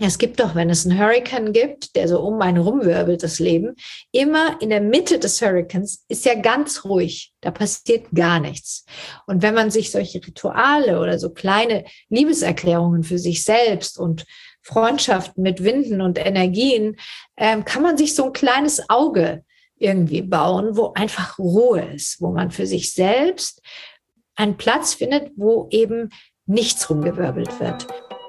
Es gibt doch, wenn es einen Hurrikan gibt, der so um einen rumwirbelt, das Leben, immer in der Mitte des Hurrikans ist ja ganz ruhig. Da passiert gar nichts. Und wenn man sich solche Rituale oder so kleine Liebeserklärungen für sich selbst und Freundschaften mit Winden und Energien, kann man sich so ein kleines Auge irgendwie bauen, wo einfach Ruhe ist, wo man für sich selbst einen Platz findet, wo eben nichts rumgewirbelt wird.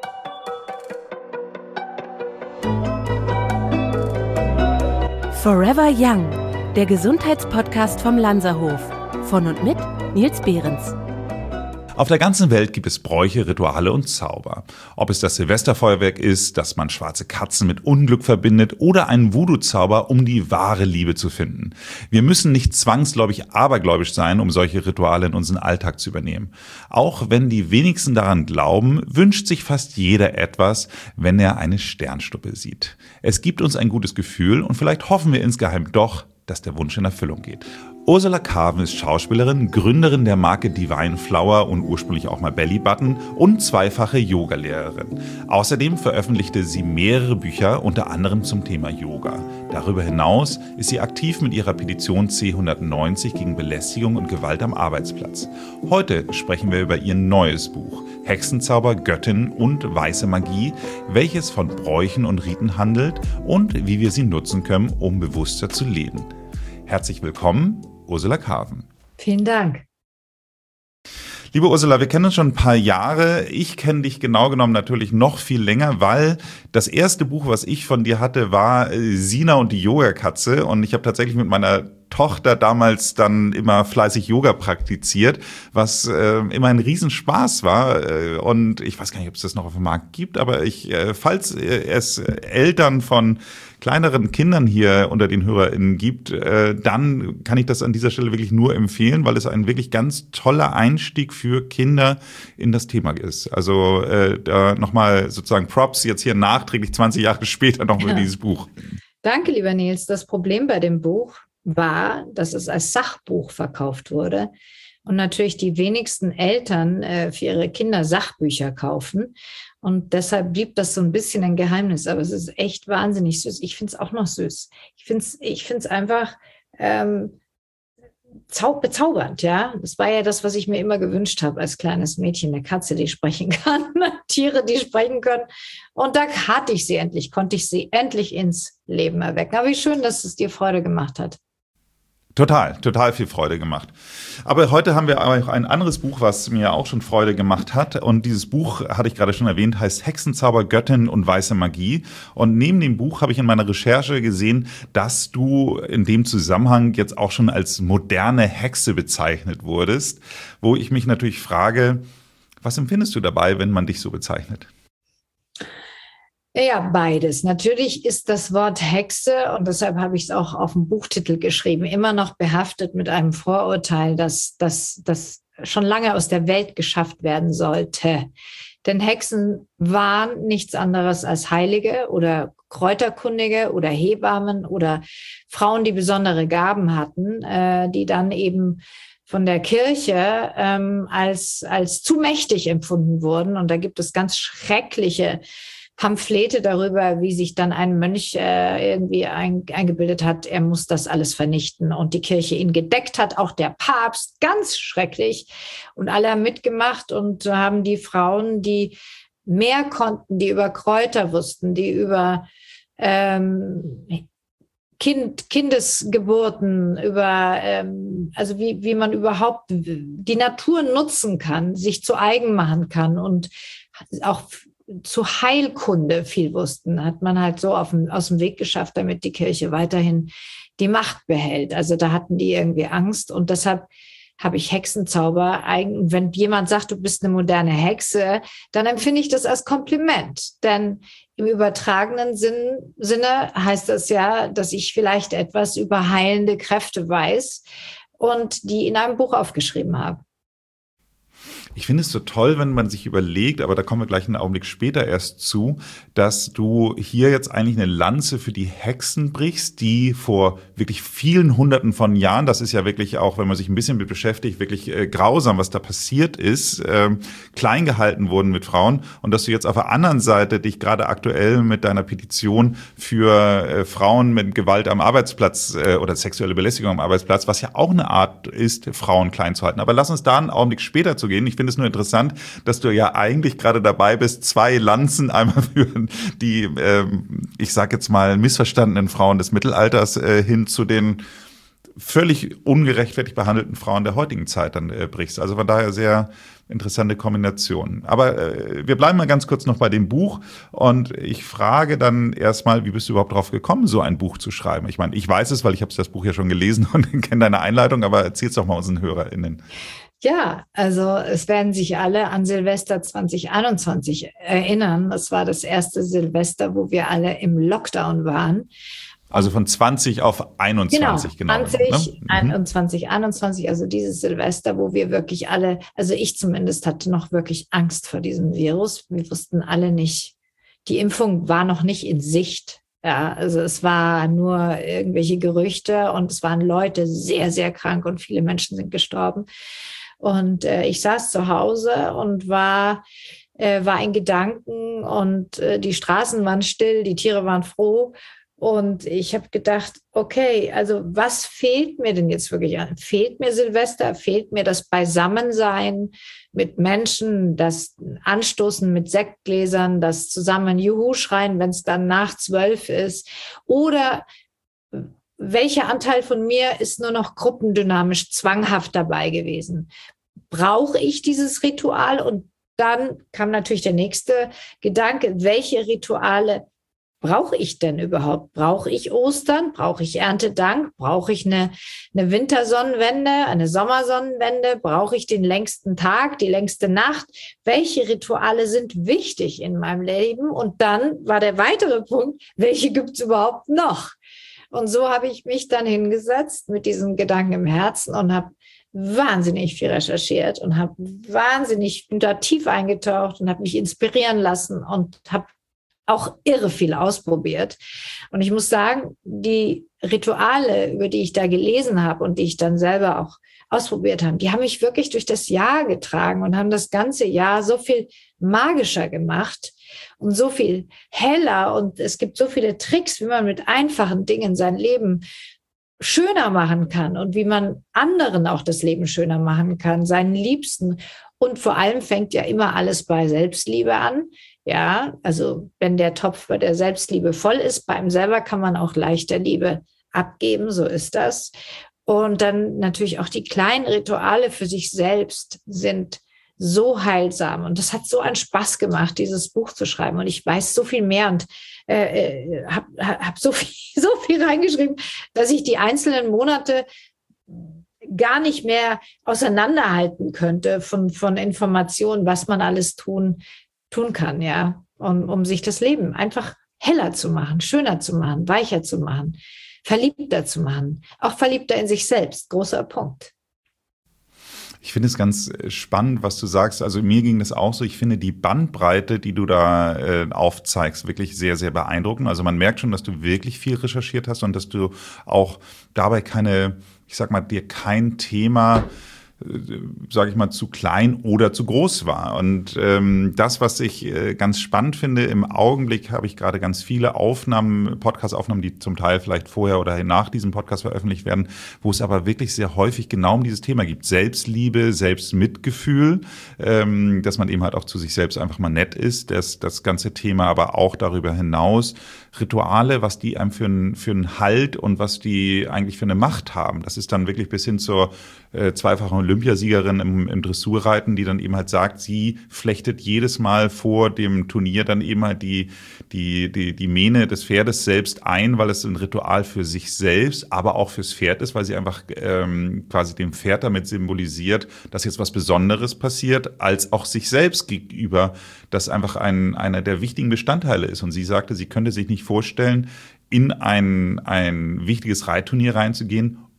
Forever Young, der Gesundheitspodcast vom Lanzerhof. Von und mit Nils Behrens. Auf der ganzen Welt gibt es Bräuche, Rituale und Zauber. Ob es das Silvesterfeuerwerk ist, das man schwarze Katzen mit Unglück verbindet, oder ein Voodoo-Zauber, um die wahre Liebe zu finden. Wir müssen nicht zwangsläufig abergläubisch sein, um solche Rituale in unseren Alltag zu übernehmen. Auch wenn die wenigsten daran glauben, wünscht sich fast jeder etwas, wenn er eine Sternschnuppe sieht. Es gibt uns ein gutes Gefühl und vielleicht hoffen wir insgeheim doch, dass der Wunsch in Erfüllung geht. Ursula Carven ist Schauspielerin, Gründerin der Marke Divine Flower und ursprünglich auch mal Belly Button und zweifache Yogalehrerin. Außerdem veröffentlichte sie mehrere Bücher, unter anderem zum Thema Yoga. Darüber hinaus ist sie aktiv mit ihrer Petition C190 gegen Belästigung und Gewalt am Arbeitsplatz. Heute sprechen wir über ihr neues Buch, Hexenzauber, Göttin und weiße Magie, welches von Bräuchen und Riten handelt und wie wir sie nutzen können, um bewusster zu leben. Herzlich willkommen, Ursula Carven. Vielen Dank. Liebe Ursula, wir kennen uns schon ein paar Jahre. Ich kenne dich genau genommen natürlich noch viel länger, weil das erste Buch, was ich von dir hatte, war Sina und die Yogakatze. Und ich habe tatsächlich mit meiner Tochter damals dann immer fleißig Yoga praktiziert, was immer ein Riesenspaß war. Und ich weiß gar nicht, ob es das noch auf dem Markt gibt, aber falls es Eltern von kleineren Kindern hier unter den HörerInnen gibt, dann kann ich das an dieser Stelle wirklich nur empfehlen, weil es ein wirklich ganz toller Einstieg für Kinder in das Thema ist. Also da nochmal sozusagen Props jetzt hier nachträglich 20 Jahre später noch für dieses Buch. Danke, lieber Nils. Das Problem bei dem Buch war, dass es als Sachbuch verkauft wurde und natürlich die wenigsten Eltern für ihre Kinder Sachbücher kaufen. Und deshalb blieb das so ein bisschen ein Geheimnis. Aber es ist echt wahnsinnig süß. Ich finde es auch noch süß. Ich finde es einfach bezaubernd, ja. Das war ja das, was ich mir immer gewünscht habe als kleines Mädchen. Eine Katze, die sprechen kann, Tiere, die sprechen können. Und da hatte ich sie endlich, konnte ich sie endlich ins Leben erwecken. Aber wie schön, dass es dir Freude gemacht hat. Total viel Freude gemacht. Aber heute haben wir auch ein anderes Buch, was mir auch schon Freude gemacht hat. Und dieses Buch, hatte ich gerade schon erwähnt, heißt Hexenzauber, Göttin und weiße Magie. Und neben dem Buch habe ich in meiner Recherche gesehen, dass du in dem Zusammenhang jetzt auch schon als moderne Hexe bezeichnet wurdest. Wo ich mich natürlich frage, was empfindest du dabei, wenn man dich so bezeichnet? Ja, beides. Natürlich ist das Wort Hexe, und deshalb habe ich es auch auf dem Buchtitel geschrieben, immer noch behaftet mit einem Vorurteil, dass das schon lange aus der Welt geschafft werden sollte. Denn Hexen waren nichts anderes als Heilige oder Kräuterkundige oder Hebammen oder Frauen, die besondere Gaben hatten, die dann eben von der Kirche als zu mächtig empfunden wurden. Und da gibt es ganz schreckliche Pamphlete darüber, wie sich dann ein Mönch irgendwie eingebildet hat, er muss das alles vernichten und die Kirche ihn gedeckt hat, auch der Papst, ganz schrecklich. Und alle haben mitgemacht und haben die Frauen, die mehr konnten, die über Kräuter wussten, die über Kindesgeburten, über also wie man überhaupt die Natur nutzen kann, sich zu eigen machen kann und auch zu Heilkunde viel wussten, hat man halt so aus dem Weg geschafft, damit die Kirche weiterhin die Macht behält. Also da hatten die irgendwie Angst und deshalb habe ich Hexenzauber. Wenn jemand sagt, du bist eine moderne Hexe, dann empfinde ich das als Kompliment. Denn im übertragenen Sinne heißt das ja, dass ich vielleicht etwas über heilende Kräfte weiß und die in einem Buch aufgeschrieben habe. Ich finde es so toll, wenn man sich überlegt, aber da kommen wir gleich einen Augenblick später erst zu, dass du hier jetzt eigentlich eine Lanze für die Hexen brichst, die vor wirklich vielen Hunderten von Jahren, das ist ja wirklich auch, wenn man sich ein bisschen mit beschäftigt, wirklich grausam, was da passiert ist, klein gehalten wurden mit Frauen, und dass du jetzt auf der anderen Seite dich gerade aktuell mit deiner Petition für Frauen mit Gewalt am Arbeitsplatz oder sexuelle Belästigung am Arbeitsplatz, was ja auch eine Art ist, Frauen klein zu halten. Aber lass uns da einen Augenblick später zu gehen. Ich finde es nur interessant, dass du ja eigentlich gerade dabei bist, zwei Lanzen einmal für die, ich sag jetzt mal, missverstandenen Frauen des Mittelalters hin zu den völlig ungerechtfertigt behandelten Frauen der heutigen Zeit dann brichst. Also von daher sehr interessante Kombination. Aber wir bleiben mal ganz kurz noch bei dem Buch und ich frage dann erstmal, wie bist du überhaupt drauf gekommen, so ein Buch zu schreiben? Ich meine, ich weiß es, weil ich habe das Buch ja schon gelesen und kenne deine Einleitung, aber erzähl's doch mal unseren HörerInnen. Ja, also es werden sich alle an Silvester 2021 erinnern. Das war das erste Silvester, wo wir alle im Lockdown waren. Also von 20 auf 21, genau. 20, ne? 21, also dieses Silvester, wo wir wirklich alle, also ich zumindest hatte noch wirklich Angst vor diesem Virus. Wir wussten alle nicht, die Impfung war noch nicht in Sicht. Ja, also es war nur irgendwelche Gerüchte und es waren Leute sehr, sehr krank und viele Menschen sind gestorben. Und ich saß zu Hause und war in Gedanken und die Straßen waren still, die Tiere waren froh. Und ich habe gedacht, okay, also was fehlt mir denn jetzt wirklich an? Fehlt mir Silvester? Fehlt mir das Beisammensein mit Menschen, das Anstoßen mit Sektgläsern, das zusammen Juhu schreien, wenn es dann nach 12 ist? Oder welcher Anteil von mir ist nur noch gruppendynamisch zwanghaft dabei gewesen? Brauche ich dieses Ritual? Und dann kam natürlich der nächste Gedanke, welche Rituale brauche ich denn überhaupt? Brauche ich Ostern? Brauche ich Erntedank? Brauche ich eine Wintersonnenwende, eine Sommersonnenwende? Brauche ich den längsten Tag, die längste Nacht? Welche Rituale sind wichtig in meinem Leben? Und dann war der weitere Punkt, welche gibt es überhaupt noch? Und so habe ich mich dann hingesetzt mit diesem Gedanken im Herzen und habe wahnsinnig viel recherchiert und bin da tief eingetaucht und habe mich inspirieren lassen und habe auch irre viel ausprobiert. Und ich muss sagen, die Rituale, über die ich da gelesen habe und die ich dann selber auch ausprobiert habe, die haben mich wirklich durch das Jahr getragen und haben das ganze Jahr so viel magischer gemacht und so viel heller. Und es gibt so viele Tricks, wie man mit einfachen Dingen sein Leben schöner machen kann und wie man anderen auch das Leben schöner machen kann, seinen Liebsten. Und vor allem fängt ja immer alles bei Selbstliebe an. Ja, also wenn der Topf bei der Selbstliebe voll ist, bei einem selber kann man auch leichter Liebe abgeben, so ist das. Und dann natürlich auch die kleinen Rituale für sich selbst sind so heilsam. Und das hat so einen Spaß gemacht, dieses Buch zu schreiben. Und ich weiß so viel mehr und hab so viel reingeschrieben, dass ich die einzelnen Monate gar nicht mehr auseinanderhalten könnte von Informationen, was man alles tun kann, ja, um sich das Leben einfach heller zu machen, schöner zu machen, weicher zu machen, verliebter zu machen, auch verliebter in sich selbst. Großer Punkt. Ich finde es ganz spannend, was du sagst. Also mir ging das auch so. Ich finde die Bandbreite, die du da aufzeigst, wirklich sehr, sehr beeindruckend. Also man merkt schon, dass du wirklich viel recherchiert hast und dass du auch dabei dir kein Thema, sage ich mal, zu klein oder zu groß war. Und das, was ich ganz spannend finde, im Augenblick habe ich gerade ganz viele Podcast-Aufnahmen, die zum Teil vielleicht vorher oder nach diesem Podcast veröffentlicht werden, wo es aber wirklich sehr häufig genau um dieses Thema geht. Selbstliebe, Selbstmitgefühl, dass man eben halt auch zu sich selbst einfach mal nett ist, das ganze Thema, aber auch darüber hinaus Rituale, was die einem für einen Halt und was die eigentlich für eine Macht haben. Das ist dann wirklich bis hin zur zweifachen Olympiasiegerin im Dressurreiten, die dann eben halt sagt, sie flechtet jedes Mal vor dem Turnier dann eben halt die Mähne des Pferdes selbst ein, weil es ein Ritual für sich selbst, aber auch fürs Pferd ist, weil sie einfach quasi dem Pferd damit symbolisiert, dass jetzt was Besonderes passiert, als auch sich selbst gegenüber, das einfach einer der wichtigen Bestandteile ist. Und sie sagte, sie könnte sich nicht vorstellen, in ein wichtiges Reitturnier reinzugehen,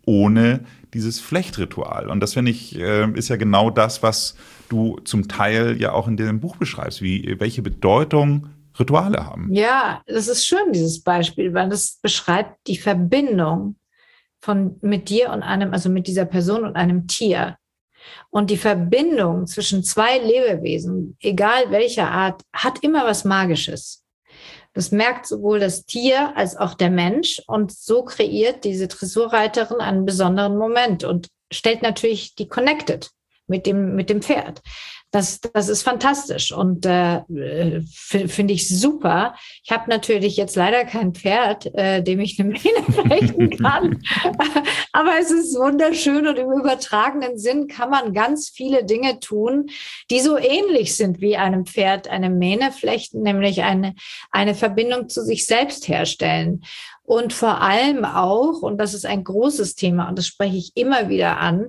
ohne dieses Flechtritual. Und das, finde ich, ist ja genau das, was du zum Teil ja auch in dem Buch beschreibst, welche Bedeutung Rituale haben. Ja, das ist schön, dieses Beispiel, weil das beschreibt die Verbindung mit dir und also mit dieser Person und einem Tier. Und die Verbindung zwischen zwei Lebewesen, egal welcher Art, hat immer was Magisches. Das merkt sowohl das Tier als auch der Mensch. Und so kreiert diese Dressurreiterin einen besonderen Moment und stellt natürlich die Connected mit dem Pferd. Das ist fantastisch und finde ich super. Ich habe natürlich jetzt leider kein Pferd, dem ich eine Mähne flechten kann. Aber es ist wunderschön und im übertragenen Sinn kann man ganz viele Dinge tun, die so ähnlich sind wie einem Pferd eine Mähne flechten, nämlich eine Verbindung zu sich selbst herstellen. Und vor allem auch, und das ist ein großes Thema und das spreche ich immer wieder an,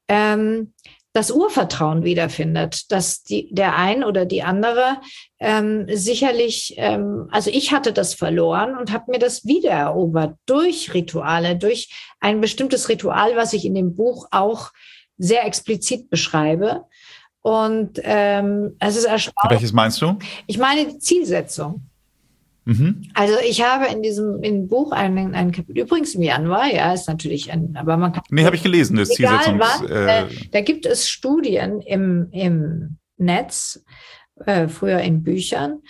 das Urvertrauen wiederfindet, dass der ein oder die andere sicherlich, also ich hatte das verloren und habe mir das wiedererobert durch Rituale, durch ein bestimmtes Ritual, was ich in dem Buch auch sehr explizit beschreibe. Und es ist erstaunlich. Welches meinst du? Ich meine die Zielsetzung. Also ich habe in dem Buch ein Kapitel, übrigens im Januar, ja, ist natürlich aber man kann... Nee, habe ich gelesen, das Zielsetzungs... Da gibt es Studien im Netz, früher in Büchern,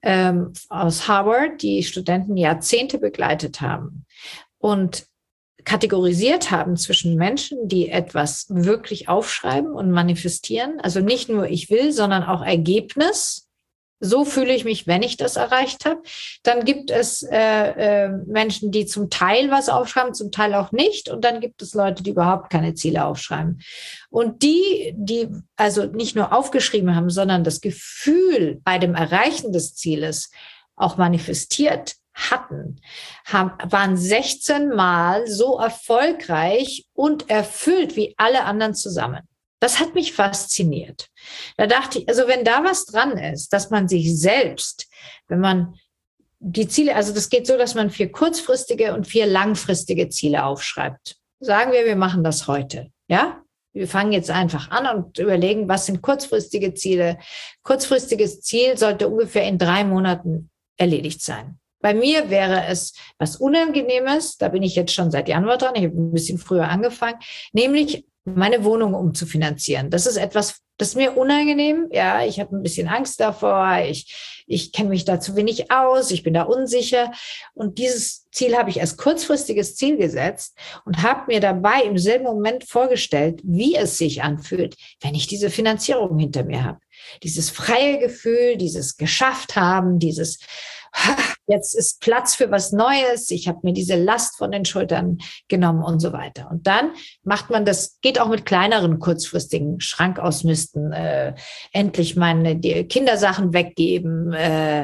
aus Harvard, die Studenten Jahrzehnte begleitet haben und kategorisiert haben zwischen Menschen, die etwas wirklich aufschreiben und manifestieren, also nicht nur ich will, sondern auch Ergebnis. So fühle ich mich, wenn ich das erreicht habe. Dann gibt es Menschen, die zum Teil was aufschreiben, zum Teil auch nicht. Und dann gibt es Leute, die überhaupt keine Ziele aufschreiben. Und die also nicht nur aufgeschrieben haben, sondern das Gefühl bei dem Erreichen des Zieles auch manifestiert hatten, waren 16 Mal so erfolgreich und erfüllt wie alle anderen zusammen. Das hat mich fasziniert. Da dachte ich, also wenn da was dran ist, dass man sich selbst, wenn man die Ziele, also das geht so, dass man 4 kurzfristige und 4 langfristige Ziele aufschreibt. Sagen wir machen das heute, ja? Wir fangen jetzt einfach an und überlegen, was sind kurzfristige Ziele. Kurzfristiges Ziel sollte ungefähr in 3 Monaten erledigt sein. Bei mir wäre es was Unangenehmes, da bin ich jetzt schon seit Januar dran, ich habe ein bisschen früher angefangen, nämlich meine Wohnung umzufinanzieren. Das ist etwas, das ist mir unangenehm. Ja, ich habe ein bisschen Angst davor. Ich kenne mich da zu wenig aus. Ich bin da unsicher. Und dieses Ziel habe ich als kurzfristiges Ziel gesetzt und habe mir dabei im selben Moment vorgestellt, wie es sich anfühlt, wenn ich diese Finanzierung hinter mir habe. Dieses freie Gefühl, dieses geschafft haben, dieses jetzt ist Platz für was Neues, ich habe mir diese Last von den Schultern genommen und so weiter. Und dann macht man das, geht auch mit kleineren kurzfristigen Schrank ausmisten, endlich die Kindersachen weggeben.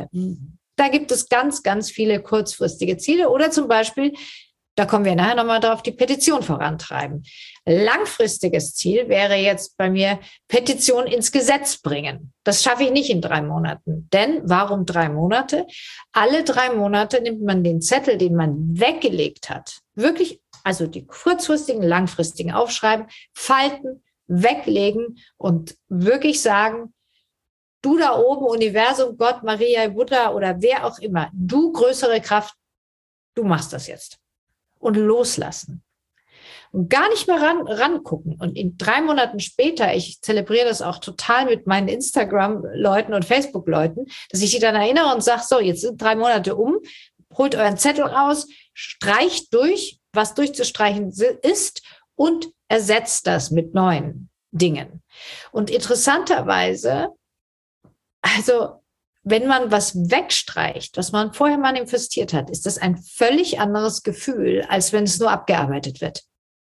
Da gibt es ganz, ganz viele kurzfristige Ziele oder zum Beispiel, da kommen wir nachher nochmal drauf, die Petition vorantreiben. Langfristiges Ziel wäre jetzt bei mir Petition ins Gesetz bringen. Das schaffe ich nicht in 3 Monaten. Denn warum 3 Monate? Alle 3 Monate nimmt man den Zettel, den man weggelegt hat, wirklich, also die kurzfristigen, langfristigen aufschreiben, falten, weglegen und wirklich sagen, du da oben, Universum, Gott, Maria, Buddha oder wer auch immer, du größere Kraft, du machst das jetzt. Und loslassen. Und gar nicht mehr rangucken. Und in 3 Monaten später, ich zelebriere das auch total mit meinen Instagram-Leuten und Facebook-Leuten, dass ich die dann erinnere und sage, so, jetzt sind 3 Monate um, holt euren Zettel raus, streicht durch, was durchzustreichen ist und ersetzt das mit neuen Dingen. Und interessanterweise, also wenn man was wegstreicht, was man vorher manifestiert hat, ist das ein völlig anderes Gefühl, als wenn es nur abgearbeitet wird.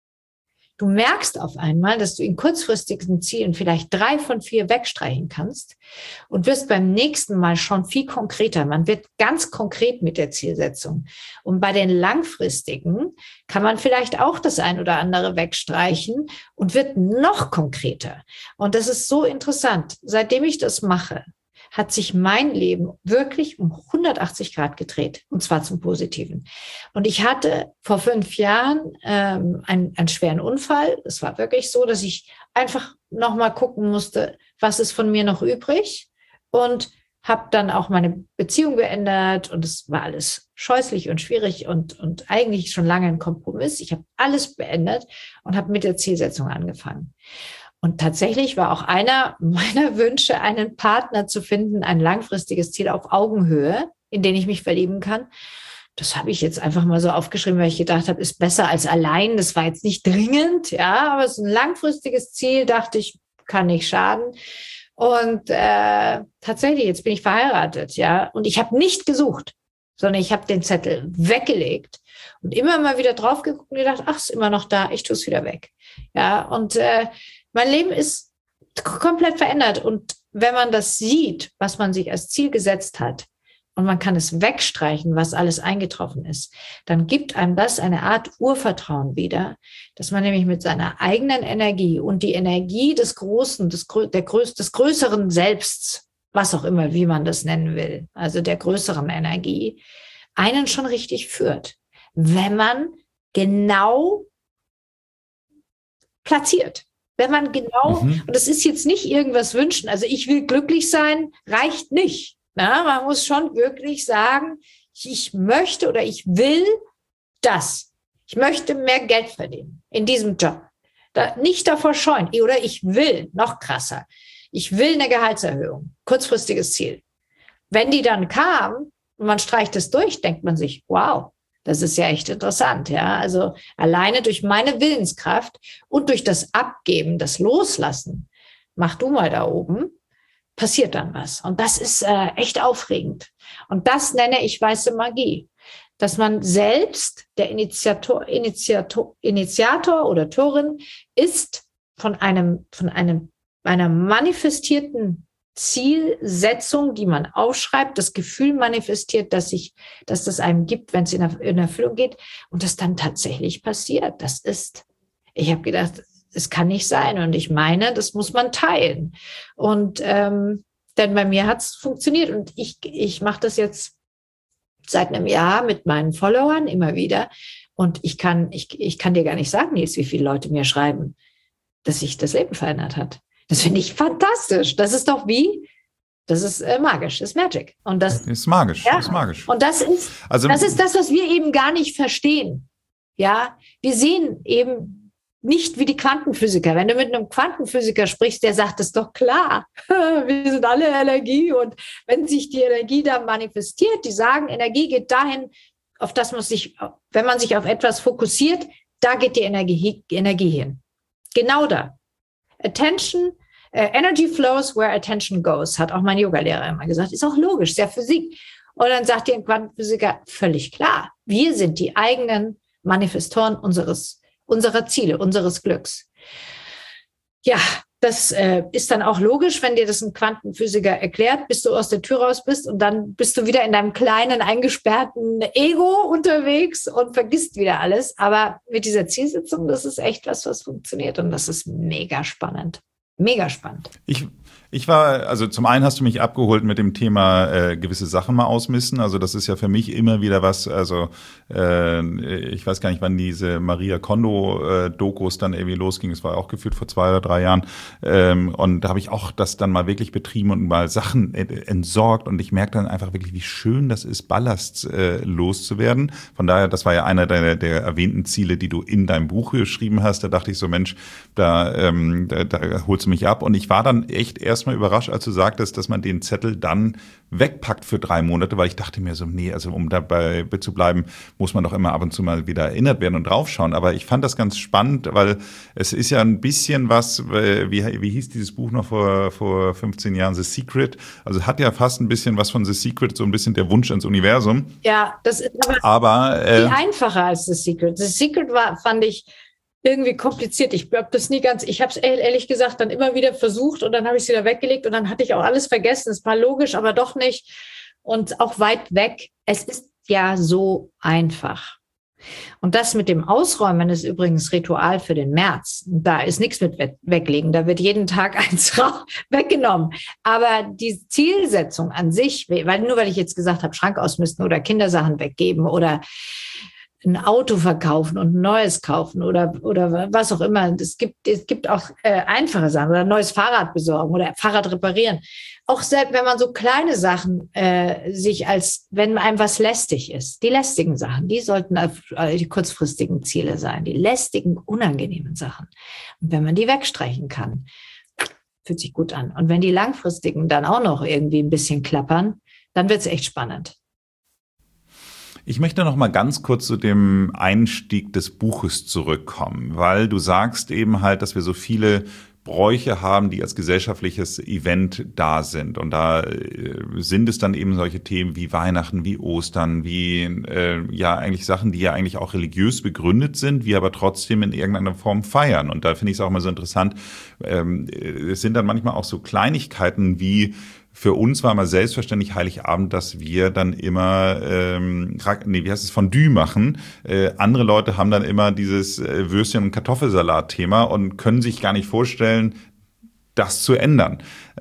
Du merkst auf einmal, dass du in kurzfristigen Zielen vielleicht 3 von 4 wegstreichen kannst und wirst beim nächsten Mal schon viel konkreter. Man wird ganz konkret mit der Zielsetzung. Und bei den langfristigen kann man vielleicht auch das ein oder andere wegstreichen und wird noch konkreter. Und das ist so interessant. Seitdem ich das mache, hat sich mein Leben wirklich um 180 Grad gedreht, und zwar zum Positiven. Und ich hatte vor 5 Jahren einen schweren Unfall. Es war wirklich so, dass ich einfach nochmal gucken musste, was ist von mir noch übrig, und habe dann auch meine Beziehung beendet, und es war alles scheußlich und schwierig und eigentlich schon lange ein Kompromiss. Ich habe alles beendet und habe mit der Zielsetzung angefangen. Und tatsächlich war auch einer meiner Wünsche, einen Partner zu finden, ein langfristiges Ziel auf Augenhöhe, in den ich mich verlieben kann. Das habe ich jetzt einfach mal so aufgeschrieben, weil ich gedacht habe, ist besser als allein. Das war jetzt nicht dringend, ja, aber es ist ein langfristiges Ziel, dachte ich, kann nicht schaden. Und tatsächlich, jetzt bin ich verheiratet, ja, und ich habe nicht gesucht, sondern ich habe den Zettel weggelegt und immer mal wieder drauf geguckt und gedacht, ach, ist immer noch da, ich tue es wieder weg. Ja, und mein Leben ist komplett verändert. Und wenn man das sieht, was man sich als Ziel gesetzt hat, und man kann es wegstreichen, was alles eingetroffen ist, dann gibt einem das eine Art Urvertrauen wieder, dass man nämlich mit seiner eigenen Energie und die Energie des Großen, des größeren Selbsts, was auch immer, wie man das nennen will, also der größeren Energie, einen schon richtig führt, wenn man genau platziert. Wenn man genau, und das ist jetzt nicht irgendwas wünschen, also ich will glücklich sein, reicht nicht. Na, man muss schon wirklich sagen, ich möchte oder ich will das. Ich möchte mehr Geld verdienen in diesem Job. Nicht davor scheuen. Oder ich will, noch krasser, ich will eine Gehaltserhöhung, kurzfristiges Ziel. Wenn die dann kam und man streicht es durch, denkt man sich, wow, das ist ja echt interessant, ja. Also alleine durch meine Willenskraft und durch das Abgeben, das Loslassen, mach du mal da oben, passiert dann was. Und das ist echt aufregend. Und das nenne ich weiße Magie. Dass man selbst der Initiator oder Torin ist von einer manifestierten Zielsetzung, die man aufschreibt, das Gefühl manifestiert, dass das einem gibt, wenn es in Erfüllung geht, und das dann tatsächlich passiert. Ich habe gedacht, es kann nicht sein, und ich meine, das muss man teilen. Und denn bei mir hat es funktioniert, und ich mache das jetzt seit einem Jahr mit meinen Followern immer wieder, und ich kann dir gar nicht sagen, Nils, wie viele Leute mir schreiben, dass sich das Leben verändert hat. Das finde ich fantastisch. Das ist doch das ist magisch, das ist Magic. Und das ist magisch, ja, ist magisch. Und das ist das, was wir eben gar nicht verstehen. Ja, wir sehen eben nicht wie die Quantenphysiker. Wenn du mit einem Quantenphysiker sprichst, der sagt, es ist doch klar, wir sind alle Energie, und wenn sich die Energie da manifestiert, die sagen, Energie geht dahin, auf das man sich, wenn man sich auf etwas fokussiert, da geht die Energie hin. Genau da. Energy flows where attention goes, hat auch mein Yoga-Lehrer immer gesagt. Ist auch logisch, ist ja Physik. Und dann sagt dir ein Quantenphysiker, völlig klar, wir sind die eigenen Manifestoren unserer Ziele, unseres Glücks. Ja, das ist dann auch logisch, wenn dir das ein Quantenphysiker erklärt, bis du aus der Tür raus bist, und dann bist du wieder in deinem kleinen, eingesperrten Ego unterwegs und vergisst wieder alles. Aber mit dieser Zielsetzung, das ist echt was funktioniert, und das ist mega spannend. Mega spannend. Ich war, also zum einen hast du mich abgeholt mit dem Thema gewisse Sachen mal ausmisten. Also das ist ja für mich immer wieder was, also ich weiß gar nicht, wann diese Maria Kondo-Dokus dann irgendwie losging. Es war auch gefühlt vor 2 oder 3 Jahren. Und da habe ich auch das dann mal wirklich betrieben und mal Sachen entsorgt. Und ich merke dann einfach wirklich, wie schön das ist, Ballast loszuwerden. Von daher, das war ja einer der erwähnten Ziele, die du in deinem Buch geschrieben hast. Da dachte ich so, Mensch, da holst du mich ab. Und ich war dann echt erstmal überrascht, als du sagtest, dass man den Zettel dann wegpackt für 3 Monate, weil ich dachte mir so, nee, also um dabei zu bleiben, muss man doch immer ab und zu mal wieder erinnert werden und draufschauen. Aber ich fand das ganz spannend, weil es ist ja ein bisschen was, wie hieß dieses Buch noch vor 15 Jahren, The Secret? Also hat ja fast ein bisschen was von The Secret, so ein bisschen der Wunsch ins Universum. Ja, das ist aber viel einfacher als The Secret. The Secret fand ich irgendwie kompliziert. Ich habe das nie ganz, ich habe es ehrlich gesagt dann immer wieder versucht, und dann habe ich es wieder weggelegt, und dann hatte ich auch alles vergessen. Es war logisch, aber doch nicht, und auch weit weg. Es ist ja so einfach. Und das mit dem Ausräumen ist übrigens Ritual für den März. Da ist nichts mit weglegen. Da wird jeden Tag eins weggenommen. Aber die Zielsetzung an sich, weil ich jetzt gesagt habe, Schrank ausmisten oder Kindersachen weggeben oder ein Auto verkaufen und ein neues kaufen oder was auch immer. Es gibt auch einfache Sachen oder ein neues Fahrrad besorgen oder Fahrrad reparieren. Auch selbst wenn man so kleine Sachen wenn einem was lästig ist, die lästigen Sachen, die sollten die kurzfristigen Ziele sein, die lästigen, unangenehmen Sachen. Und wenn man die wegstreichen kann, fühlt sich gut an. Und wenn die langfristigen dann auch noch irgendwie ein bisschen klappern, dann wird es echt spannend. Ich möchte noch mal ganz kurz zu dem Einstieg des Buches zurückkommen, weil du sagst eben halt, dass wir so viele Bräuche haben, die als gesellschaftliches Event da sind. Und da sind es dann eben solche Themen wie Weihnachten, wie Ostern, wie eigentlich Sachen, die ja eigentlich auch religiös begründet sind, wir aber trotzdem in irgendeiner Form feiern. Und da finde ich es auch mal so interessant, es sind dann manchmal auch so Kleinigkeiten wie für uns war mal selbstverständlich Heiligabend, dass wir dann immer, Fondue machen. Andere Leute haben dann immer dieses Würstchen- und Kartoffelsalat-Thema und können sich gar nicht vorstellen, das zu ändern.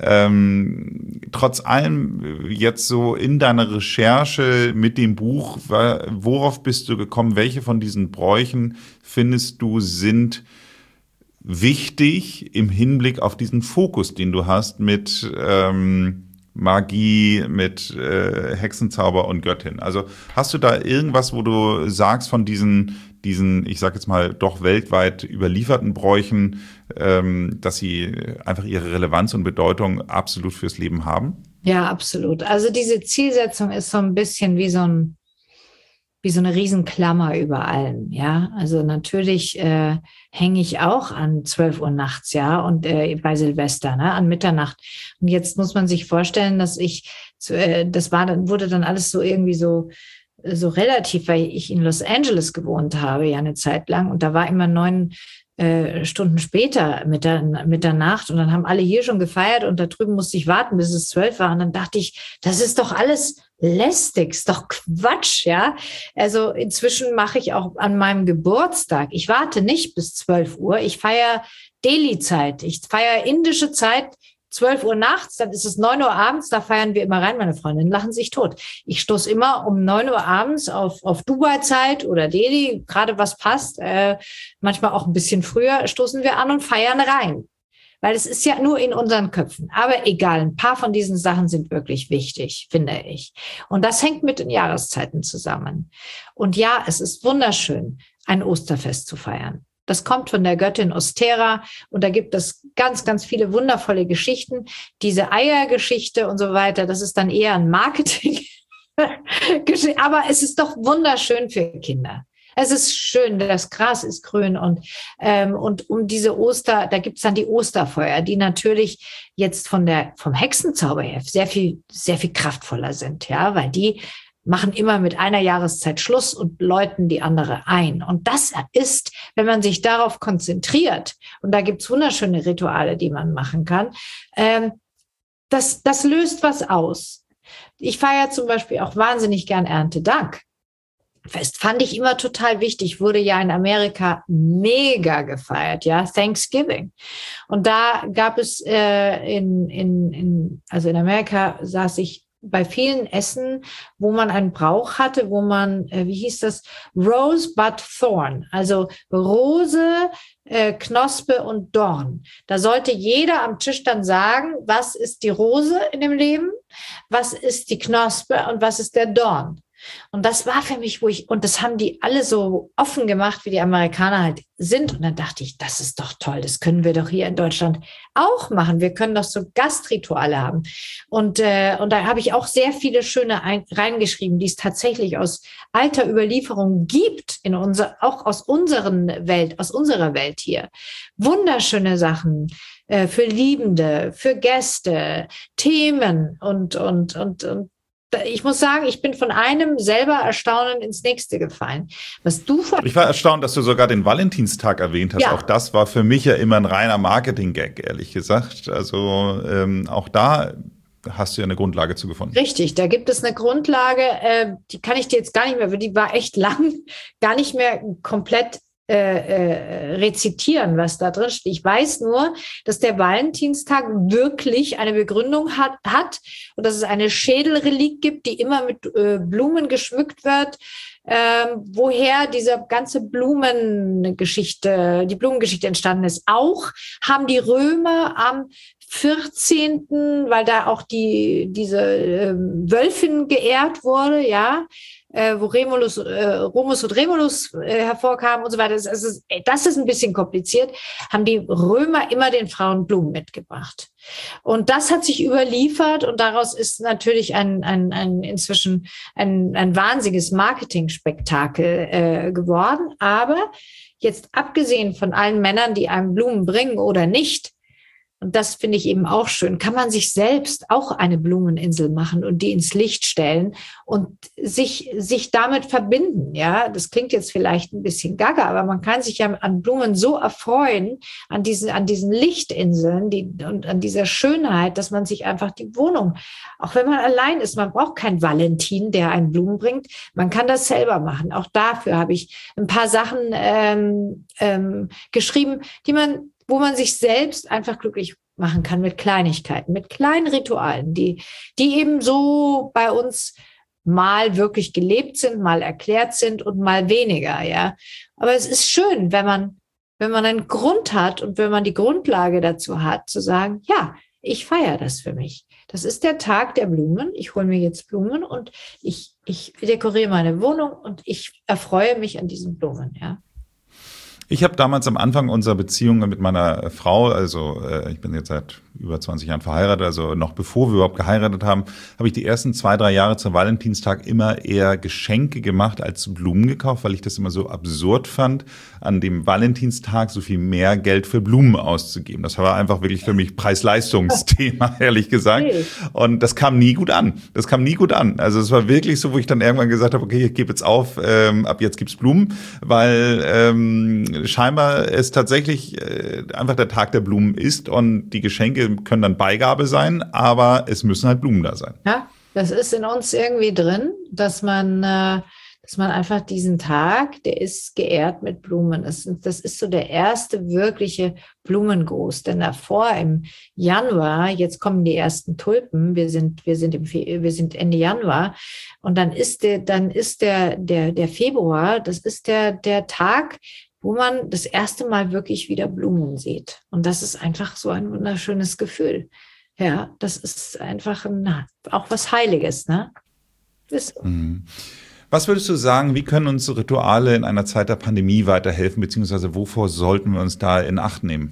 Trotz allem jetzt so in deiner Recherche mit dem Buch, worauf bist du gekommen? Welche von diesen Bräuchen findest du sind wichtig im Hinblick auf diesen Fokus, den du hast mit Magie, mit Hexenzauber und Göttin? Also hast du da irgendwas, wo du sagst von diesen, ich sag jetzt mal, doch weltweit überlieferten Bräuchen, dass sie einfach ihre Relevanz und Bedeutung absolut fürs Leben haben? Ja, absolut. Also diese Zielsetzung ist so ein bisschen wie so eine Riesenklammer über allem, ja. Also natürlich hänge ich auch an 12 Uhr nachts, ja, und bei Silvester, ne, an Mitternacht. Und jetzt muss man sich vorstellen, dass wurde dann alles so irgendwie so relativ, weil ich in Los Angeles gewohnt habe, ja, eine Zeit lang. Und da war immer 9 Stunden später Mitternacht und dann haben alle hier schon gefeiert und da drüben musste ich warten, bis es 12 war. Und dann dachte ich, das ist doch alles lästig, ist doch Quatsch, ja. Also inzwischen mache ich auch an meinem Geburtstag, ich warte nicht bis 12 Uhr, ich feiere Delhi-Zeit, ich feiere indische Zeit, 12 Uhr nachts, dann ist es 9 Uhr abends, da feiern wir immer rein, meine Freundinnen lachen sich tot. Ich stoße immer um 9 Uhr abends auf Dubai-Zeit oder Delhi, gerade was passt, manchmal auch ein bisschen früher, stoßen wir an und feiern rein. Weil es ist ja nur in unseren Köpfen. Aber egal, ein paar von diesen Sachen sind wirklich wichtig, finde ich. Und das hängt mit den Jahreszeiten zusammen. Und ja, es ist wunderschön, ein Osterfest zu feiern. Das kommt von der Göttin Ostera und da gibt es ganz, ganz viele wundervolle Geschichten. Diese Eiergeschichte und so weiter, das ist dann eher ein Marketing. Aber es ist doch wunderschön für Kinder. Es ist schön, das Gras ist grün und um diese da gibt's dann die Osterfeuer, die natürlich jetzt vom Hexenzauber her sehr viel kraftvoller sind, ja, weil die machen immer mit einer Jahreszeit Schluss und läuten die andere ein. Und das ist, wenn man sich darauf konzentriert, und da gibt's wunderschöne Rituale, die man machen kann, das löst was aus. Ich feiere zum Beispiel auch wahnsinnig gern Erntedank. Fest fand ich immer total wichtig, wurde ja in Amerika mega gefeiert, ja, Thanksgiving. Und da gab es in Amerika saß ich bei vielen Essen, wo man einen Brauch hatte, wo man, wie hieß das, Rose but Thorn, also Rose, Knospe und Dorn. Da sollte jeder am Tisch dann sagen, was ist die Rose in dem Leben, was ist die Knospe und was ist der Dorn. Und das war für mich, und das haben die alle so offen gemacht, wie die Amerikaner halt sind. Und dann dachte ich, das ist doch toll, das können wir doch hier in Deutschland auch machen. Wir können doch so Gastrituale haben. Und da habe ich auch sehr viele schöne reingeschrieben, die es tatsächlich aus alter Überlieferung gibt, auch aus unserer Welt hier. Wunderschöne Sachen für Liebende, für Gäste, Themen und ich muss sagen, ich bin von einem selber Erstaunen ins nächste gefallen. Ich war erstaunt, dass du sogar den Valentinstag erwähnt hast. Ja. Auch das war für mich ja immer ein reiner Marketing-Gag, ehrlich gesagt. Also auch da hast du ja eine Grundlage zu gefunden. Richtig, da gibt es eine Grundlage, die kann ich dir jetzt gar nicht mehr, die war echt lang, gar nicht mehr komplett rezitieren, was da drin steht. Ich weiß nur, dass der Valentinstag wirklich eine Begründung hat und dass es eine Schädelreliquie gibt, die immer mit Blumen geschmückt wird. Woher diese ganze die Blumengeschichte entstanden ist. Auch haben die Römer am 14., weil da auch diese Wölfin geehrt wurde, ja, wo Remus und Remulus hervorkamen und so weiter. Das ist ein bisschen kompliziert, haben die Römer immer den Frauen Blumen mitgebracht. Und das hat sich überliefert und daraus ist natürlich inzwischen ein wahnsinniges Marketing-Spektakel geworden. Aber jetzt abgesehen von allen Männern, die einem Blumen bringen oder nicht, und das finde ich eben auch schön, kann man sich selbst auch eine Blumeninsel machen und die ins Licht stellen und sich damit verbinden. Ja, das klingt jetzt vielleicht ein bisschen gaga, aber man kann sich ja an Blumen so erfreuen, an diesen Lichtinseln und an dieser Schönheit, dass man sich einfach die Wohnung, auch wenn man allein ist, man braucht keinen Valentin, der einen Blumen bringt. Man kann das selber machen. Auch dafür habe ich ein paar Sachen geschrieben, wo man sich selbst einfach glücklich machen kann mit Kleinigkeiten, mit kleinen Ritualen, die eben so bei uns mal wirklich gelebt sind, mal erklärt sind und mal weniger, ja. Aber es ist schön, wenn man einen Grund hat und wenn man die Grundlage dazu hat, zu sagen, ja, ich feiere das für mich. Das ist der Tag der Blumen. Ich hole mir jetzt Blumen und ich dekoriere meine Wohnung und ich erfreue mich an diesen Blumen, ja. Ich habe damals am Anfang unserer Beziehung mit meiner Frau, also ich bin jetzt seit über 20 Jahren verheiratet, also noch bevor wir überhaupt geheiratet haben, habe ich die ersten 2-3 Jahre zum Valentinstag immer eher Geschenke gemacht als Blumen gekauft, weil ich das immer so absurd fand, an dem Valentinstag so viel mehr Geld für Blumen auszugeben. Das war einfach wirklich für mich Preis-Leistungs-Thema, ehrlich gesagt. Und das kam nie gut an. Also es war wirklich so, wo ich dann irgendwann gesagt habe, okay, ich gebe jetzt auf, ab jetzt gibt's Blumen, weil scheinbar es tatsächlich einfach der Tag der Blumen ist und die Geschenke können dann Beigabe sein, aber es müssen halt Blumen da sein. Ja, das ist in uns irgendwie drin, dass man einfach diesen Tag, der ist geehrt mit Blumen. Das ist so der erste wirkliche Blumengruß. Denn davor im Januar, jetzt kommen die ersten Tulpen, wir sind Ende Januar und dann ist der Februar, das ist der Tag, wo man das erste Mal wirklich wieder Blumen sieht. Und das ist einfach so ein wunderschönes Gefühl. Ja, das ist einfach auch was Heiliges, ne? Ist so. Was würdest du sagen, wie können uns Rituale in einer Zeit der Pandemie weiterhelfen, beziehungsweise wovor sollten wir uns da in Acht nehmen?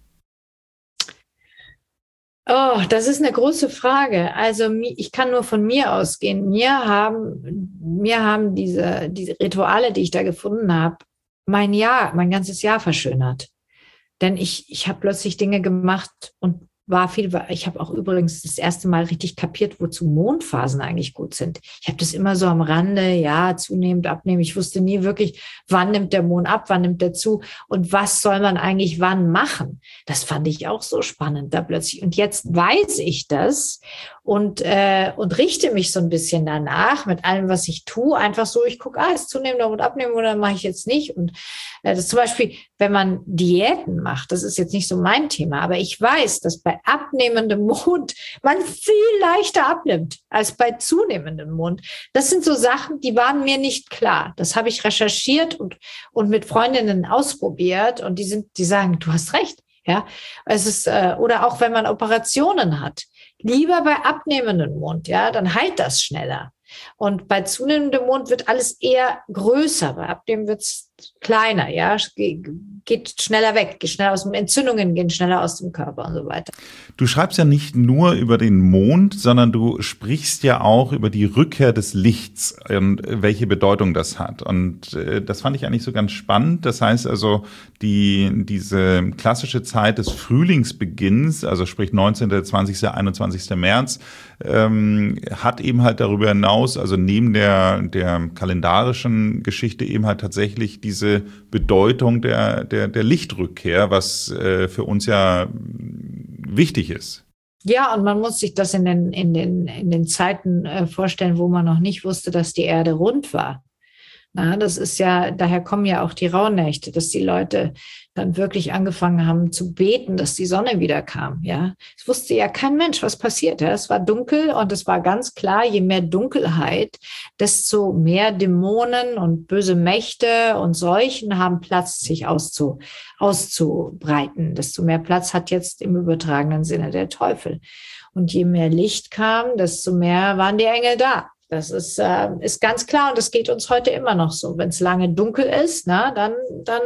Oh, das ist eine große Frage. Also ich kann nur von mir ausgehen. Mir haben diese Rituale, die ich da gefunden habe, mein ganzes Jahr verschönert. Denn ich habe plötzlich Dinge gemacht und ich habe auch übrigens das erste Mal richtig kapiert, wozu Mondphasen eigentlich gut sind. Ich habe das immer so am Rande, ja, zunehmend, abnehmen. Ich wusste nie wirklich, wann nimmt der Mond ab, wann nimmt er zu und was soll man eigentlich wann machen. Das fand ich auch so spannend da plötzlich. Und jetzt weiß ich das und richte mich so ein bisschen danach mit allem, was ich tue. Einfach so, ich gucke, ist zunehmender und abnehmen oder mache ich jetzt nicht. Und das zum Beispiel, wenn man Diäten macht, das ist jetzt nicht so mein Thema, aber ich weiß, dass bei abnehmendem Mond man viel leichter abnimmt als bei zunehmendem Mond. Das sind so Sachen, die waren mir nicht klar. Das habe ich recherchiert und mit Freundinnen ausprobiert und die sagen, du hast recht. Ja, es ist, oder auch wenn man Operationen hat, lieber bei abnehmendem Mond, ja, dann heilt das schneller. Und bei zunehmendem Mond wird alles eher größer, bei abnehmen wird es kleiner, ja, geht schneller weg, Entzündungen gehen schneller aus dem Körper und so weiter. Du schreibst ja nicht nur über den Mond, sondern du sprichst ja auch über die Rückkehr des Lichts und welche Bedeutung das hat. Und das fand ich eigentlich so ganz spannend. Das heißt also, diese klassische Zeit des Frühlingsbeginns, also sprich 19., 20., 21. März, hat eben halt darüber hinaus, also neben der kalendarischen Geschichte eben halt tatsächlich diese Bedeutung der Lichtrückkehr, was für uns ja wichtig ist. Ja, und man muss sich das in den Zeiten vorstellen, wo man noch nicht wusste, dass die Erde rund war. Na, das ist ja, daher kommen ja auch die Rauhnächte, dass die Leute dann wirklich angefangen haben zu beten, dass die Sonne wieder kam. Ja, es wusste ja kein Mensch, was passiert. Ja, es war dunkel und es war ganz klar, je mehr Dunkelheit, desto mehr Dämonen und böse Mächte und Seuchen haben Platz, sich auszubreiten. Desto mehr Platz hat jetzt im übertragenen Sinne der Teufel. Und je mehr Licht kam, desto mehr waren die Engel da. Das ist ganz klar und das geht uns heute immer noch so. Wenn es lange dunkel ist, dann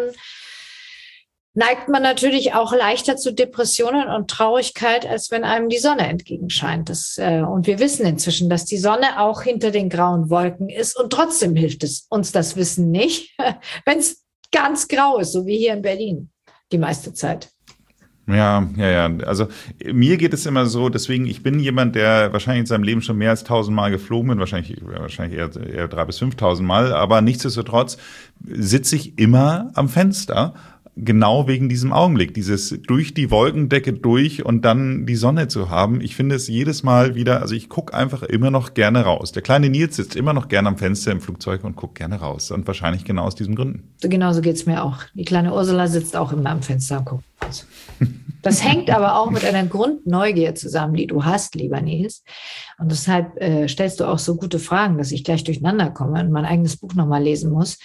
neigt man natürlich auch leichter zu Depressionen und Traurigkeit, als wenn einem die Sonne entgegenscheint. Und wir wissen inzwischen, dass die Sonne auch hinter den grauen Wolken ist und trotzdem hilft es uns das Wissen nicht, wenn es ganz grau ist, so wie hier in Berlin die meiste Zeit. Ja. Also mir geht es immer so, deswegen, ich bin jemand, der wahrscheinlich in seinem Leben schon mehr als 1000 Mal geflogen bin, wahrscheinlich eher 3.000 bis 5.000 Mal, aber nichtsdestotrotz sitze ich immer am Fenster. Genau wegen diesem Augenblick, dieses durch die Wolkendecke durch und dann die Sonne zu haben. Ich finde es jedes Mal wieder, also ich gucke einfach immer noch gerne raus. Der kleine Nils sitzt immer noch gerne am Fenster im Flugzeug und guckt gerne raus. Und wahrscheinlich genau aus diesen Gründen. Genauso geht's mir auch. Die kleine Ursula sitzt auch immer am Fenster und guckt raus. Das hängt aber auch mit einer Grundneugier zusammen, die du hast, lieber Nils. Und deshalb stellst du auch so gute Fragen, dass ich gleich durcheinander komme und mein eigenes Buch nochmal lesen muss.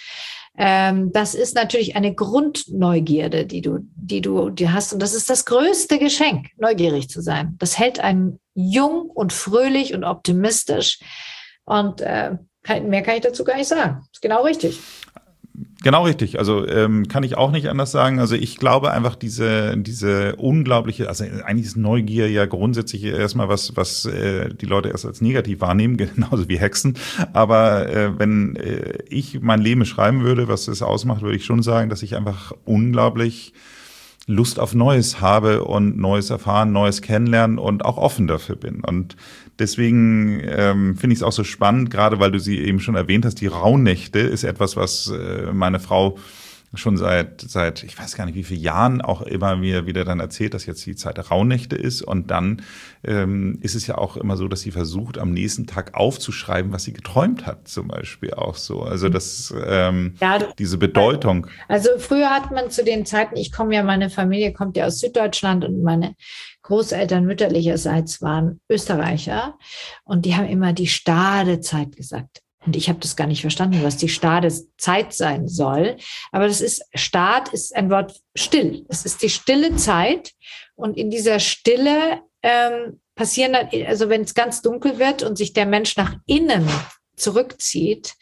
Das ist natürlich eine Grundneugierde, die du hast. Und das ist das größte Geschenk, neugierig zu sein. Das hält einen jung und fröhlich und optimistisch. Und mehr kann ich dazu gar nicht sagen. Ist genau richtig. Genau richtig. Also kann ich auch nicht anders sagen. Also ich glaube einfach diese unglaubliche, also eigentlich ist Neugier ja grundsätzlich erstmal was die Leute erst als negativ wahrnehmen, genauso wie Hexen. Aber wenn ich mein Leben beschreiben würde, was es ausmacht, würde ich schon sagen, dass ich einfach unglaublich Lust auf Neues habe und Neues erfahren, Neues kennenlernen und auch offen dafür bin. Und deswegen finde ich es auch so spannend, gerade weil du sie eben schon erwähnt hast, die Rauhnächte ist etwas, was meine Frau schon seit ich weiß gar nicht wie viele Jahren auch immer mir wieder dann erzählt, dass jetzt die Zeit der Rauhnächte ist. Und dann ist es ja auch immer so, dass sie versucht, am nächsten Tag aufzuschreiben, was sie geträumt hat, zum Beispiel auch so. Also das diese Bedeutung. Also früher hat man zu den Zeiten, meine Familie kommt ja aus Süddeutschland und meine Großeltern mütterlicherseits waren Österreicher und die haben immer die Stadezeit gesagt. Und ich habe das gar nicht verstanden, was die Stadezeit sein soll. Aber Stad ist ein Wort still. Es ist die stille Zeit. Und in dieser Stille passieren dann, also wenn es ganz dunkel wird und sich der Mensch nach innen zurückzieht,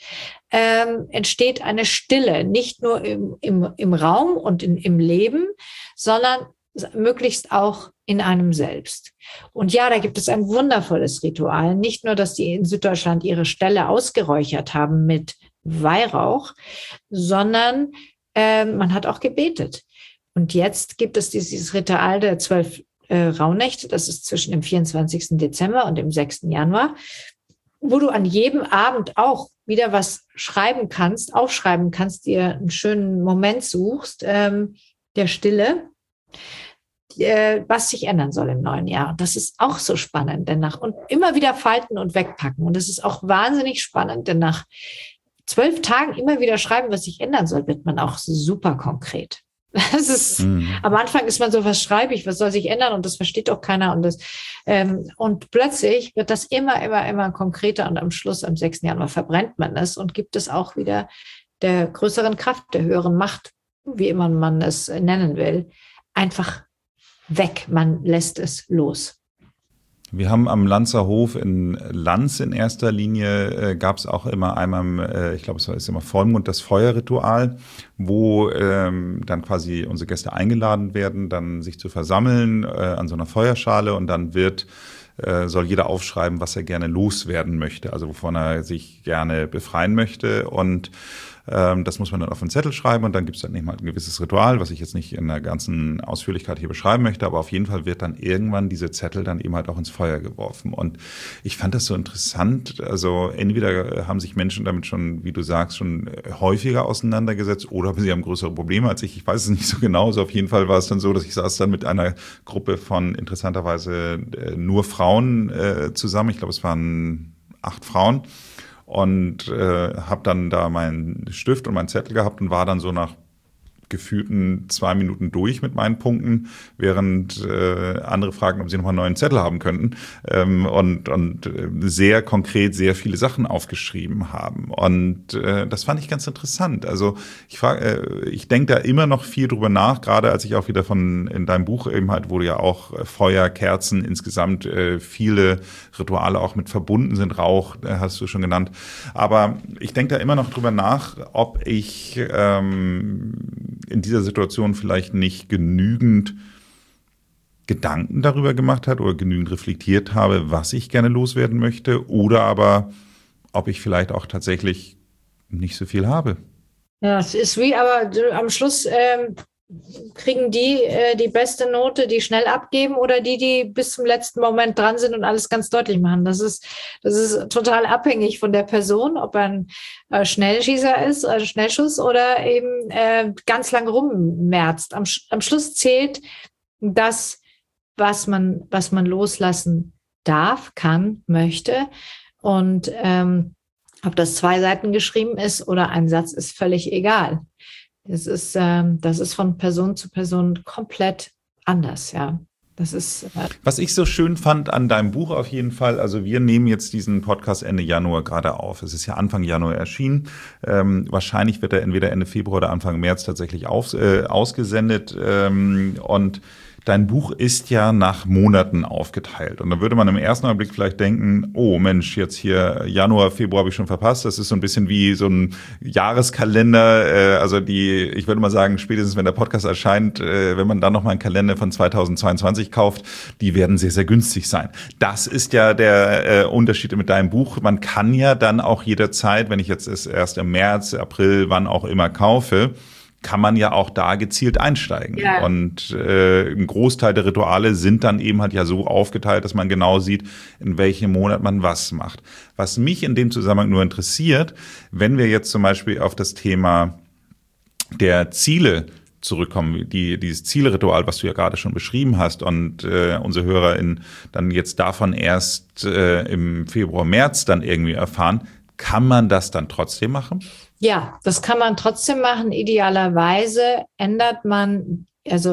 entsteht eine Stille. Nicht nur im Raum und im Leben, sondern möglichst auch in einem selbst. Und ja, da gibt es ein wundervolles Ritual. Nicht nur, dass die in Süddeutschland ihre Ställe ausgeräuchert haben mit Weihrauch, sondern man hat auch gebetet. Und jetzt gibt es dieses Ritual der 12 Rauhnächte. Das ist zwischen dem 24. Dezember und dem 6. Januar, wo du an jedem Abend auch wieder was aufschreiben kannst, dir einen schönen Moment suchst, der Stille, was sich ändern soll im neuen Jahr. Und das ist auch so spannend, und immer wieder falten und wegpacken. Und das ist auch wahnsinnig spannend, denn nach 12 Tagen immer wieder schreiben, was sich ändern soll, wird man auch super konkret. Das ist, am Anfang ist man so, was schreibe ich, was soll sich ändern? Und das versteht auch keiner. Und plötzlich wird das immer konkreter und am Schluss, am 6. Januar, verbrennt man es und gibt es auch wieder der größeren Kraft, der höheren Macht, wie immer man es nennen will, einfach weg. Man lässt es los. Wir haben am Lanzer Hof in Lanz in erster Linie, gab es auch immer einmal, ich glaube, es ist immer Vollmond, das Feuerritual, wo dann quasi unsere Gäste eingeladen werden, dann sich zu versammeln an so einer Feuerschale und dann soll jeder aufschreiben, was er gerne loswerden möchte, also wovon er sich gerne befreien möchte. Und Das muss man dann auf einen Zettel schreiben und dann gibt es dann eben halt ein gewisses Ritual, was ich jetzt nicht in der ganzen Ausführlichkeit hier beschreiben möchte, aber auf jeden Fall wird dann irgendwann diese Zettel dann eben halt auch ins Feuer geworfen. Und ich fand das so interessant. Also entweder haben sich Menschen damit schon, wie du sagst, schon häufiger auseinandergesetzt oder sie haben größere Probleme als ich. Ich weiß es nicht so genau. Also auf jeden Fall war es dann so, dass ich saß dann mit einer Gruppe von interessanterweise nur Frauen zusammen. Ich glaube, es waren 8 Frauen. Und habe dann da meinen Stift und meinen Zettel gehabt und war dann so nach gefühlten 2 Minuten durch mit meinen Punkten, während andere fragten, ob sie nochmal einen neuen Zettel haben könnten und sehr konkret sehr viele Sachen aufgeschrieben haben. Und das fand ich ganz interessant. Also ich denke da immer noch viel drüber nach, gerade als ich auch wieder in deinem Buch eben halt, wo ja auch Feuer, Kerzen, insgesamt viele Rituale auch mit verbunden sind, Rauch, hast du schon genannt. Aber ich denke da immer noch drüber nach, ob ich in dieser Situation vielleicht nicht genügend Gedanken darüber gemacht hat oder genügend reflektiert habe, was ich gerne loswerden möchte, oder aber ob ich vielleicht auch tatsächlich nicht so viel habe. Ja, es ist aber am Schluss kriegen die beste Note, die schnell abgeben, oder die bis zum letzten Moment dran sind und alles ganz deutlich machen. Das ist total abhängig von der Person, ob er ein Schnellschießer ist, also Schnellschuss, oder eben ganz lang rummerzt. Am Schluss zählt das, was man loslassen darf, kann, möchte. Und ob das 2 Seiten geschrieben ist oder ein Satz, ist völlig egal. Das ist von Person zu Person komplett anders, ja. Das ist. Was ich so schön fand an deinem Buch auf jeden Fall, also wir nehmen jetzt diesen Podcast Ende Januar gerade auf. Es ist ja Anfang Januar erschienen. Wahrscheinlich wird er entweder Ende Februar oder Anfang März tatsächlich ausgesendet. Und dein Buch ist ja nach Monaten aufgeteilt. Und da würde man im ersten Augenblick vielleicht denken, oh Mensch, jetzt hier Januar, Februar habe ich schon verpasst. Das ist so ein bisschen wie so ein Jahreskalender. Also ich würde mal sagen, spätestens wenn der Podcast erscheint, wenn man dann nochmal einen Kalender von 2022 kauft, die werden sehr, sehr günstig sein. Das ist ja der Unterschied mit deinem Buch. Man kann ja dann auch jederzeit, wenn ich jetzt es erst im März, April, wann auch immer kaufe, kann man ja auch da gezielt einsteigen. Ja. Und ein Großteil der Rituale sind dann eben halt ja so aufgeteilt, dass man genau sieht, in welchem Monat man was macht. Was mich in dem Zusammenhang nur interessiert, wenn wir jetzt zum Beispiel auf das Thema der Ziele zurückkommen, dieses Zielritual, was du ja gerade schon beschrieben hast, und unsere HörerInnen dann jetzt davon erst im Februar, März dann irgendwie erfahren, kann man das dann trotzdem machen? Ja, das kann man trotzdem machen. Idealerweise erneuert man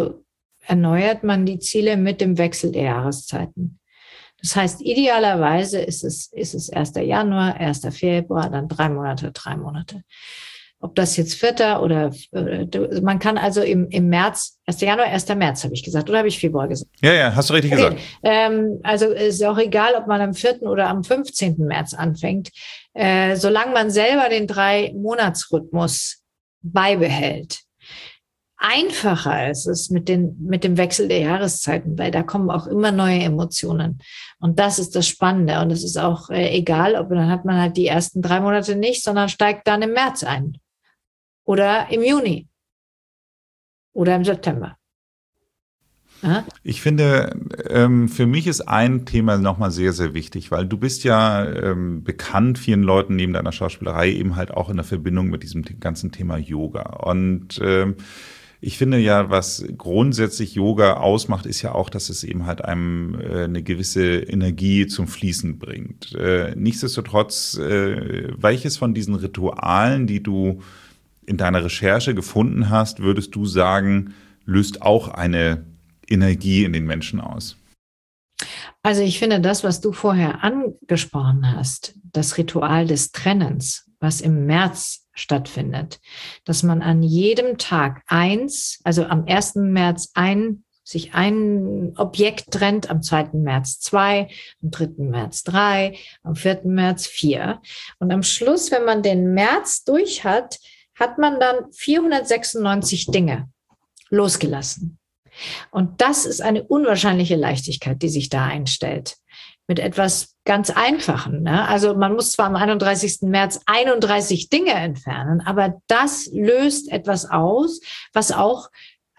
die Ziele mit dem Wechsel der Jahreszeiten. Das heißt, idealerweise ist es 1. Januar, 1. Februar, dann 3 Monate. Ob das jetzt 4. oder man kann also im März, 1. Januar, 1. März habe ich gesagt, oder habe ich Februar gesagt? Ja, hast du richtig gesagt. Also ist auch egal, ob man am 4. oder am 15. März anfängt, solange man selber den 3-Monats-Rhythmus beibehält. Einfacher ist es mit dem Wechsel der Jahreszeiten, weil da kommen auch immer neue Emotionen. Und das ist das Spannende. Und es ist auch egal, ob dann hat man halt die ersten 3 Monate nicht, sondern steigt dann im März ein. Oder im Juni. Oder im September. Ja? Ich finde, für mich ist ein Thema nochmal sehr, sehr wichtig, weil du bist ja bekannt vielen Leuten neben deiner Schauspielerei eben halt auch in der Verbindung mit diesem ganzen Thema Yoga. Und ich finde ja, was grundsätzlich Yoga ausmacht, ist ja auch, dass es eben halt einem eine gewisse Energie zum Fließen bringt. Nichtsdestotrotz, welches von diesen Ritualen, die du in deiner Recherche gefunden hast, würdest du sagen, löst auch eine Energie in den Menschen aus? Also ich finde das, was du vorher angesprochen hast, das Ritual des Trennens, was im März stattfindet, dass man an jedem Tag also am 1. März sich ein Objekt trennt, am 2. März 2, am 3. März 3, am 4. März 4. Und am Schluss, wenn man den März durch hat, hat man dann 496 Dinge losgelassen. Und das ist eine unwahrscheinliche Leichtigkeit, die sich da einstellt. mit etwas ganz Einfachen. Ne? Also man muss zwar am 31. März 31 Dinge entfernen, aber das löst etwas aus, was auch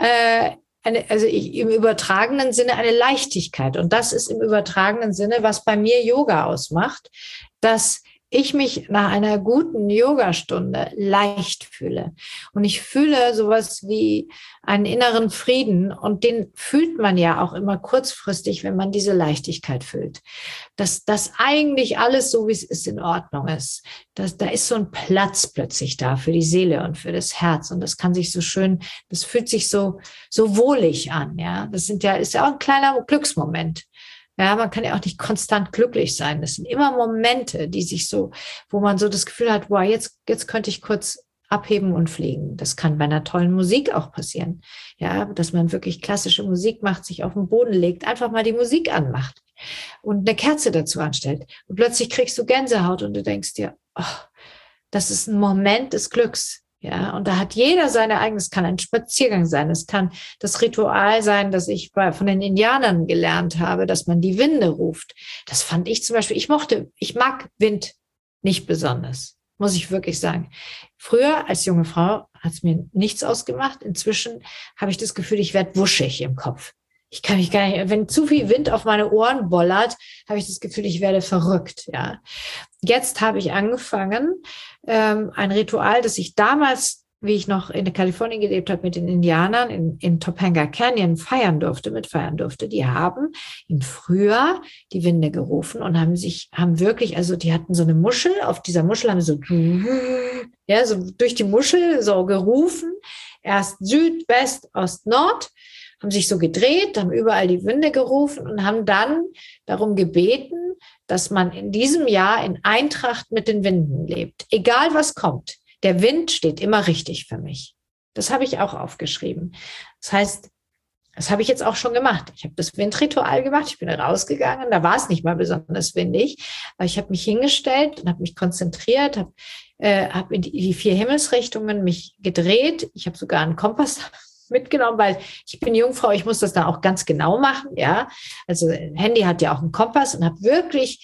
im übertragenen Sinne eine Leichtigkeit. Und das ist im übertragenen Sinne, was bei mir Yoga ausmacht, dass ich mich nach einer guten Yogastunde leicht fühle. Und ich fühle sowas wie einen inneren Frieden. Und den fühlt man ja auch immer kurzfristig, wenn man diese Leichtigkeit fühlt. Dass das eigentlich alles so, wie es ist, in Ordnung ist. Da ist so ein Platz plötzlich da für die Seele und für das Herz. Und das kann sich so schön, das fühlt sich so wohlig an. Ja, ist ja auch ein kleiner Glücksmoment. Ja, man kann ja auch nicht konstant glücklich sein. Das sind immer Momente, die sich so, wo man so das Gefühl hat, wow, jetzt könnte ich kurz abheben und fliegen. Das kann bei einer tollen Musik auch passieren. Ja, dass man wirklich klassische Musik macht, sich auf den Boden legt, einfach mal die Musik anmacht und eine Kerze dazu anstellt. Und plötzlich kriegst du Gänsehaut und du denkst dir, oh, das ist ein Moment des Glücks. Ja, und da hat jeder seine eigene, es kann ein Spaziergang sein, es kann das Ritual sein, das ich von den Indianern gelernt habe, dass man die Winde ruft. Das fand ich zum Beispiel, ich mag Wind nicht besonders, muss ich wirklich sagen. Früher als junge Frau hat es mir nichts ausgemacht. Inzwischen habe ich das Gefühl, ich werde wuschig im Kopf. Ich kann mich gar nicht, wenn zu viel Wind auf meine Ohren bollert, habe ich das Gefühl, ich werde verrückt, ja. Jetzt habe ich angefangen, ein Ritual, das ich damals, wie ich noch in Kalifornien gelebt habe, mit den Indianern in Topanga Canyon mitfeiern durfte. Die haben im Frühjahr die Winde gerufen und haben wirklich, also die hatten so eine Muschel, auf dieser Muschel haben sie so durch die Muschel so gerufen, erst Süd, West, Ost, Nord, haben sich so gedreht, haben überall die Winde gerufen und haben dann darum gebeten, dass man in diesem Jahr in Eintracht mit den Winden lebt. Egal was kommt, der Wind steht immer richtig für mich. Das habe ich auch aufgeschrieben. Das heißt, das habe ich jetzt auch schon gemacht. Ich habe das Windritual gemacht, ich bin rausgegangen, da war es nicht mal besonders windig, aber ich habe mich hingestellt und habe mich konzentriert, habe in die 4 Himmelsrichtungen mich gedreht. Ich habe sogar einen Kompass mitgenommen, weil ich bin Jungfrau, ich muss das dann auch ganz genau machen, ja. Also Handy hat ja auch einen Kompass und habe wirklich,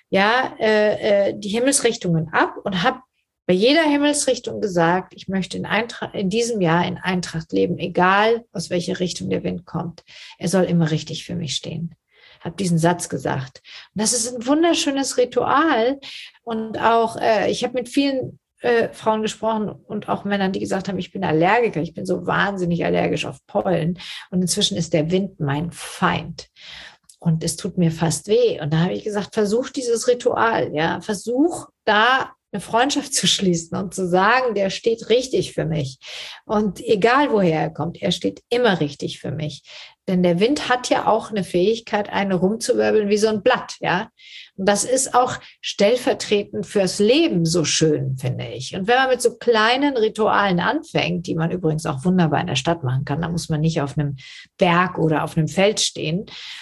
die Himmelsrichtungen ab und habe bei jeder Himmelsrichtung gesagt, ich möchte in diesem Jahr in Eintracht leben, egal aus welcher Richtung der Wind kommt. Er soll immer richtig für mich stehen. Habe diesen Satz gesagt. Und das ist ein wunderschönes Ritual und auch, ich habe mit vielen Frauen gesprochen und auch Männern, die gesagt haben, ich bin Allergiker, ich bin so wahnsinnig allergisch auf Pollen und inzwischen ist der Wind mein Feind und es tut mir fast weh. Und da habe ich gesagt, versuch dieses Ritual, ja, versuch da eine Freundschaft zu schließen und zu sagen, der steht richtig für mich. Und egal woher er kommt, er steht immer richtig für mich. Denn der Wind hat ja auch eine Fähigkeit, einen rumzuwirbeln wie so ein Blatt, ja. Und das ist auch stellvertretend fürs Leben so schön, finde ich. Und wenn man mit so kleinen Ritualen anfängt, die man übrigens auch wunderbar in der Stadt machen kann, da muss man nicht auf einem Berg oder auf einem Feld stehen,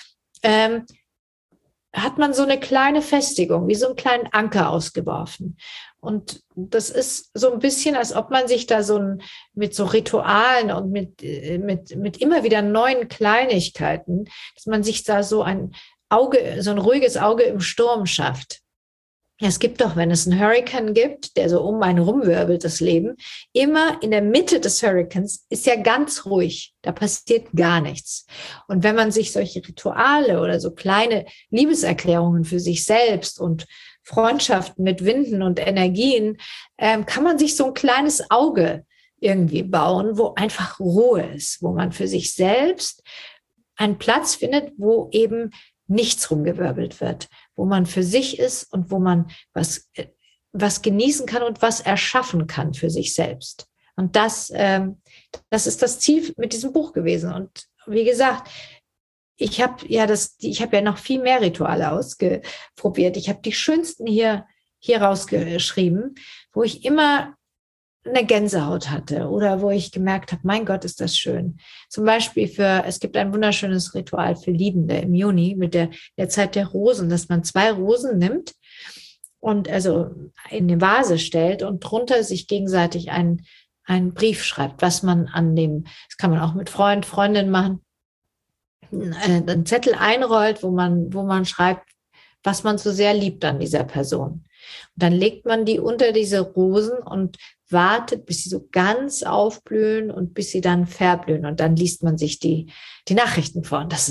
hat man so eine kleine Festigung, wie so einen kleinen Anker ausgeworfen. Und das ist so ein bisschen, als ob man sich da mit so Ritualen und mit immer wieder neuen Kleinigkeiten, dass man sich da so ein ruhiges Auge im Sturm schafft. Ja, es gibt doch, wenn es einen Hurrikan gibt, der so um einen rumwirbelt, das Leben, immer in der Mitte des Hurrikans ist ja ganz ruhig. Da passiert gar nichts. Und wenn man sich solche Rituale oder so kleine Liebeserklärungen für sich selbst und Freundschaften mit Winden und Energien, kann man sich so ein kleines Auge irgendwie bauen, wo einfach Ruhe ist, wo man für sich selbst einen Platz findet, wo eben nichts rumgewirbelt wird, wo man für sich ist und wo man was genießen kann und was erschaffen kann für sich selbst. Und das ist das Ziel mit diesem Buch gewesen. Und wie gesagt, ich habe ja noch viel mehr Rituale ausprobiert. Ich habe die schönsten hier rausgeschrieben, wo ich immer eine Gänsehaut hatte oder wo ich gemerkt habe, mein Gott, ist das schön. Zum Beispiel es gibt ein wunderschönes Ritual für Liebende im Juni mit der Zeit der Rosen, dass man 2 Rosen nimmt und also in eine Vase stellt und drunter sich gegenseitig einen Brief schreibt, was man das kann man auch mit Freundin machen, einen Zettel einrollt, wo man schreibt, was man so sehr liebt an dieser Person. Und dann legt man die unter diese Rosen und wartet, bis sie so ganz aufblühen und bis sie dann verblühen. Und dann liest man sich die Nachrichten vor. Und das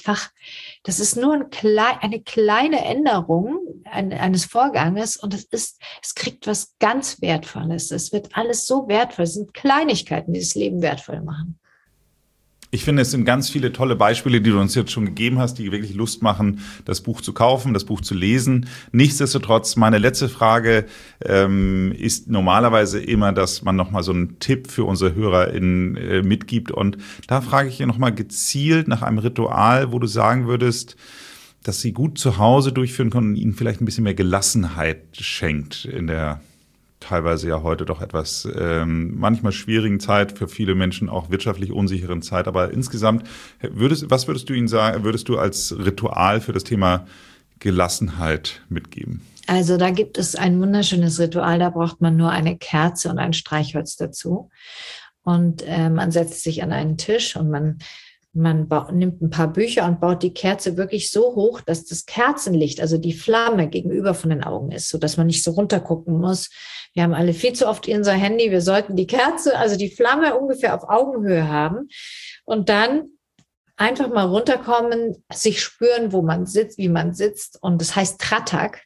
ist nur eine kleine Änderung eines Vorganges. Und es kriegt was ganz Wertvolles. Es wird alles so wertvoll. Es sind Kleinigkeiten, die das Leben wertvoll machen. Ich finde, es sind ganz viele tolle Beispiele, die du uns jetzt schon gegeben hast, die wirklich Lust machen, das Buch zu kaufen, das Buch zu lesen. Nichtsdestotrotz, meine letzte Frage ist normalerweise immer, dass man nochmal so einen Tipp für unsere HörerInnen mitgibt. Und da frage ich hier nochmal gezielt nach einem Ritual, wo du sagen würdest, dass sie gut zu Hause durchführen können und ihnen vielleicht ein bisschen mehr Gelassenheit schenkt in der teilweise ja heute doch etwas manchmal schwierigen Zeit, für viele Menschen auch wirtschaftlich unsicheren Zeit. Aber insgesamt, was würdest du ihnen sagen, würdest du als Ritual für das Thema Gelassenheit mitgeben? Also da gibt es ein wunderschönes Ritual, da braucht man nur eine Kerze und ein Streichholz dazu. Und man setzt sich an einen Tisch und man nimmt ein paar Bücher und baut die Kerze wirklich so hoch, dass das Kerzenlicht, also die Flamme gegenüber von den Augen ist, sodass man nicht so runtergucken muss. Wir haben alle viel zu oft unser Handy. Wir sollten die Kerze, also die Flamme ungefähr auf Augenhöhe haben und dann einfach mal runterkommen, sich spüren, wo man sitzt, wie man sitzt. Und das heißt Tratak,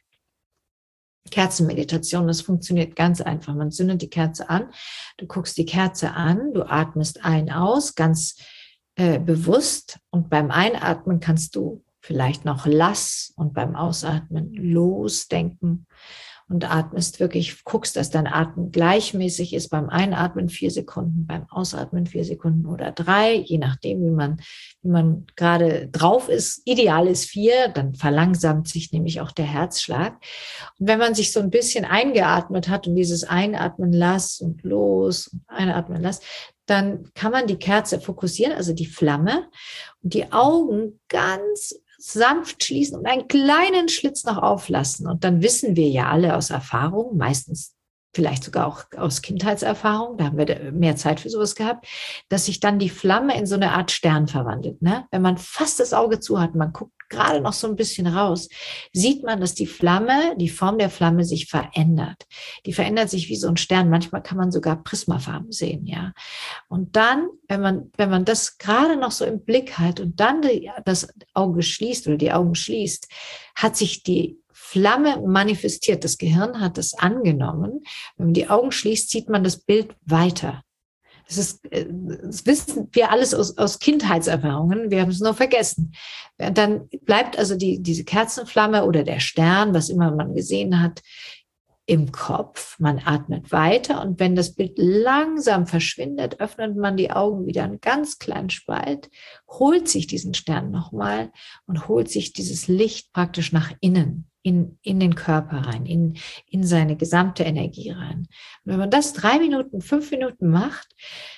Kerzenmeditation. Das funktioniert ganz einfach. Man zündet die Kerze an, du guckst die Kerze an, du atmest ein, aus, ganz bewusst, und beim Einatmen kannst du vielleicht noch lass und beim Ausatmen losdenken und atmest wirklich, guckst, dass dein Atmen gleichmäßig ist. Beim Einatmen 4 Sekunden, beim Ausatmen 4 Sekunden oder 3, je nachdem, wie man gerade drauf ist. Ideal ist 4, dann verlangsamt sich nämlich auch der Herzschlag. Und wenn man sich so ein bisschen eingeatmet hat und dieses Einatmen lass und los und Einatmen lass, dann kann man die Kerze fokussieren, also die Flamme, und die Augen ganz sanft schließen und einen kleinen Schlitz noch auflassen. Und dann wissen wir ja alle aus Erfahrung, meistens vielleicht sogar auch aus Kindheitserfahrung, da haben wir mehr Zeit für sowas gehabt, dass sich dann die Flamme in so eine Art Stern verwandelt. Ne? Wenn man fast das Auge zu hat, man guckt gerade noch so ein bisschen raus, sieht man, dass die Form der Flamme sich verändert. Die verändert sich wie so ein Stern. Manchmal kann man sogar Prismafarben sehen, ja. Und dann, wenn man das gerade noch so im Blick hat und dann das Auge schließt oder die Augen schließt, hat sich die Flamme manifestiert. Das Gehirn hat das angenommen. Wenn man die Augen schließt, sieht man das Bild weiter. Das wissen wir alles aus Kindheitserfahrungen. Wir haben es nur vergessen. Dann bleibt also diese Kerzenflamme oder der Stern, was immer man gesehen hat, im Kopf. Man atmet weiter und wenn das Bild langsam verschwindet, öffnet man die Augen wieder einen ganz kleinen Spalt, holt sich diesen Stern nochmal und holt sich dieses Licht praktisch nach innen, in den Körper rein, in seine gesamte Energie rein. Und wenn man das 3 Minuten, 5 Minuten macht,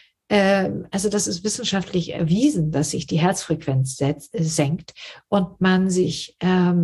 also das ist wissenschaftlich erwiesen, dass sich die Herzfrequenz senkt und man sich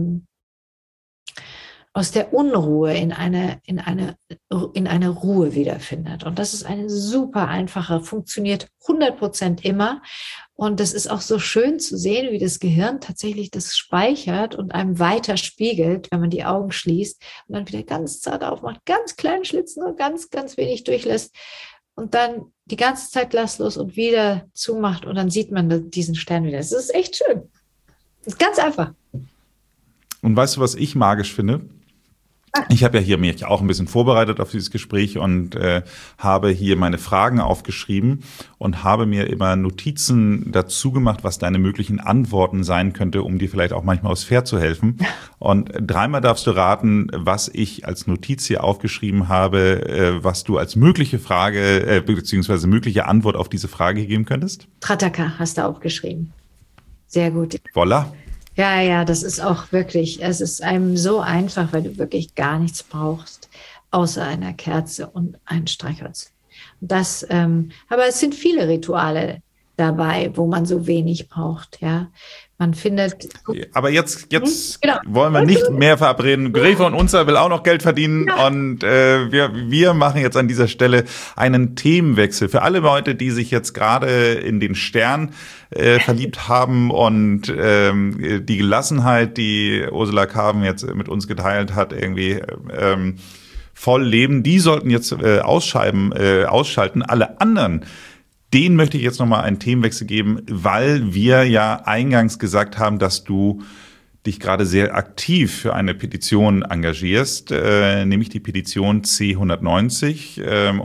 aus der Unruhe in eine Ruhe wiederfindet. Und das ist eine super einfache, funktioniert 100% immer. Und das ist auch so schön zu sehen, wie das Gehirn tatsächlich das speichert und einem weiter spiegelt, wenn man die Augen schließt und dann wieder ganz zart aufmacht, ganz kleinen Schlitz, nur ganz, ganz wenig durchlässt und dann die ganze Zeit lasslos und wieder zumacht und dann sieht man diesen Stern wieder. Das ist echt schön. Das ist ganz einfach. Und weißt du, was ich magisch finde? Ich habe ja hier mich auch ein bisschen vorbereitet auf dieses Gespräch und habe hier meine Fragen aufgeschrieben und habe mir immer Notizen dazu gemacht, was deine möglichen Antworten sein könnte, um dir vielleicht auch manchmal aufs Pferd zu helfen. Und 3-mal darfst du raten, was ich als Notiz hier aufgeschrieben habe, was du als mögliche Frage beziehungsweise mögliche Antwort auf diese Frage geben könntest. Trataka hast du aufgeschrieben. Sehr gut. Voilà. Ja, das ist auch wirklich, es ist einem so einfach, weil du wirklich gar nichts brauchst, außer einer Kerze und ein Streichholz. Aber es sind viele Rituale, dabei, wo man so wenig braucht, ja. Man findet. Aber jetzt genau. Wollen wir nicht mehr verabreden. Greve und Unzer will auch noch Geld verdienen. Ja. Und wir machen jetzt an dieser Stelle einen Themenwechsel. Für alle Leute, die sich jetzt gerade in den Stern verliebt haben und die Gelassenheit, die Ursula Carven jetzt mit uns geteilt hat, irgendwie voll leben, die sollten jetzt ausschalten. Alle anderen, denen möchte ich jetzt nochmal einen Themenwechsel geben, weil wir ja eingangs gesagt haben, dass du dich gerade sehr aktiv für eine Petition engagierst, nämlich die Petition C190.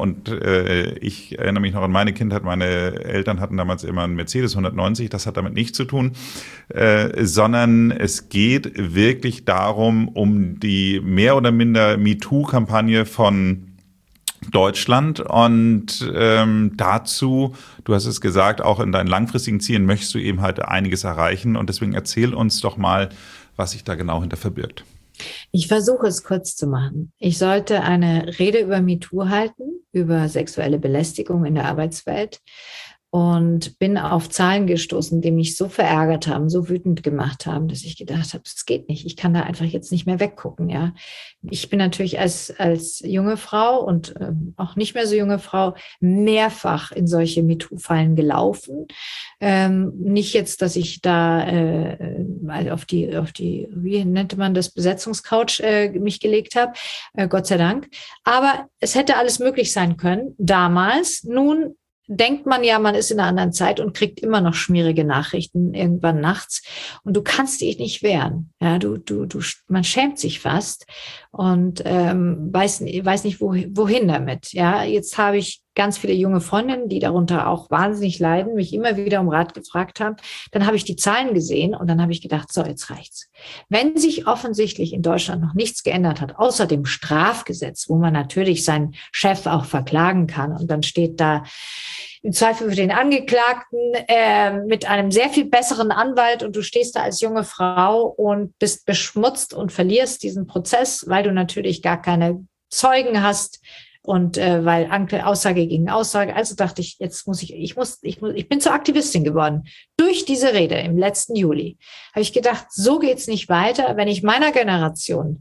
Ich erinnere mich noch an meine Kindheit. Meine Eltern hatten damals immer einen Mercedes 190. Das hat damit nichts zu tun, sondern es geht wirklich darum, um die mehr oder minder MeToo-Kampagne von Deutschland und dazu, du hast es gesagt, auch in deinen langfristigen Zielen möchtest du eben halt einiges erreichen und deswegen erzähl uns doch mal, was sich da genau hinter verbirgt. Ich versuche es kurz zu machen. Ich sollte eine Rede über MeToo halten, über sexuelle Belästigung in der Arbeitswelt und bin auf Zahlen gestoßen, die mich so verärgert haben, so wütend gemacht haben, dass ich gedacht habe, das geht nicht. Ich kann da einfach jetzt nicht mehr weggucken. Ja, ich bin natürlich als junge Frau und auch nicht mehr so junge Frau mehrfach in solche MeToo-Fallen gelaufen. Nicht jetzt, dass ich da auf die, wie nannte man das, Besetzungscouch mich gelegt habe, Gott sei Dank. Aber es hätte alles möglich sein können damals. Nun denkt man ja, man ist in einer anderen Zeit und kriegt immer noch schmierige Nachrichten irgendwann nachts und du kannst dich nicht wehren. Ja, man schämt sich fast und weiß nicht, wohin damit. Ja, jetzt habe ich ganz viele junge Freundinnen, die darunter auch wahnsinnig leiden, mich immer wieder um Rat gefragt haben. Dann habe ich die Zahlen gesehen und dann habe ich gedacht, so, jetzt reicht's. Wenn sich offensichtlich in Deutschland noch nichts geändert hat, außer dem Strafgesetz, wo man natürlich seinen Chef auch verklagen kann und dann steht da im Zweifel für den Angeklagten mit einem sehr viel besseren Anwalt und du stehst da als junge Frau und bist beschmutzt und verlierst diesen Prozess, weil du natürlich gar keine Zeugen hast und weil Aussage gegen Aussage. Also dachte ich, jetzt ich bin zur Aktivistin geworden. Durch diese Rede im letzten Juli habe ich gedacht, so geht's nicht weiter, wenn ich meiner Generation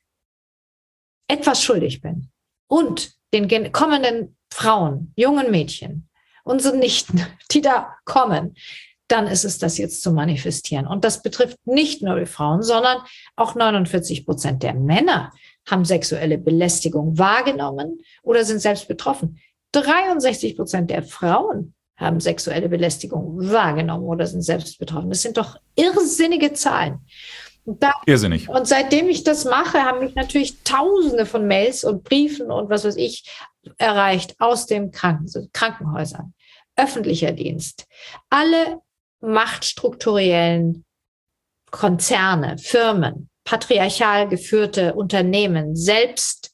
etwas schuldig bin und den kommenden Frauen, jungen Mädchen, unsere Nichten, die da kommen, dann ist es das jetzt zu manifestieren. Und das betrifft nicht nur die Frauen, sondern auch 49% der Männer haben sexuelle Belästigung wahrgenommen oder sind selbst betroffen. 63% der Frauen haben sexuelle Belästigung wahrgenommen oder sind selbst betroffen. Das sind doch irrsinnige Zahlen. Irrsinnig. Und seitdem ich das mache, haben mich natürlich Tausende von Mails und Briefen und was weiß ich erreicht aus den Krankenhäusern, öffentlicher Dienst, alle machtstrukturellen Konzerne, Firmen, patriarchal geführte Unternehmen, selbst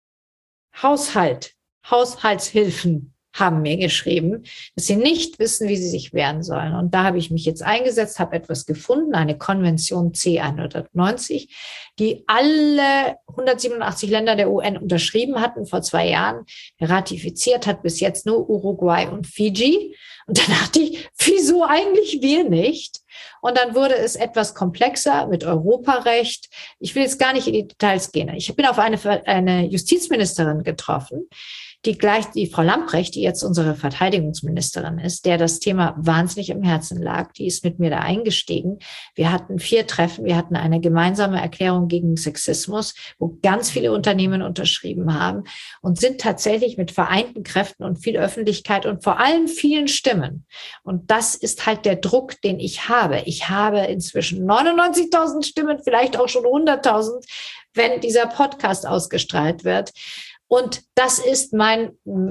Haushaltshilfen haben mir geschrieben, dass sie nicht wissen, wie sie sich wehren sollen. Und da habe ich mich jetzt eingesetzt, habe etwas gefunden, eine Konvention C190, die alle 187 Länder der UN unterschrieben hatten vor 2 Jahren. Ratifiziert hat bis jetzt nur Uruguay und Fiji. Und dann dachte ich, wieso eigentlich wir nicht? Und dann wurde es etwas komplexer mit Europarecht. Ich will jetzt gar nicht in die Details gehen. Ich bin auf eine Justizministerin getroffen, die Frau Lamprecht, die jetzt unsere Verteidigungsministerin ist, der das Thema wahnsinnig im Herzen lag, die ist mit mir da eingestiegen. Wir hatten 4 Treffen, wir hatten eine gemeinsame Erklärung gegen Sexismus, wo ganz viele Unternehmen unterschrieben haben und sind tatsächlich mit vereinten Kräften und viel Öffentlichkeit und vor allem vielen Stimmen. Und das ist halt der Druck, den ich habe. Ich habe inzwischen 99.000 Stimmen, vielleicht auch schon 100.000, wenn dieser Podcast ausgestrahlt wird. Und das ist mein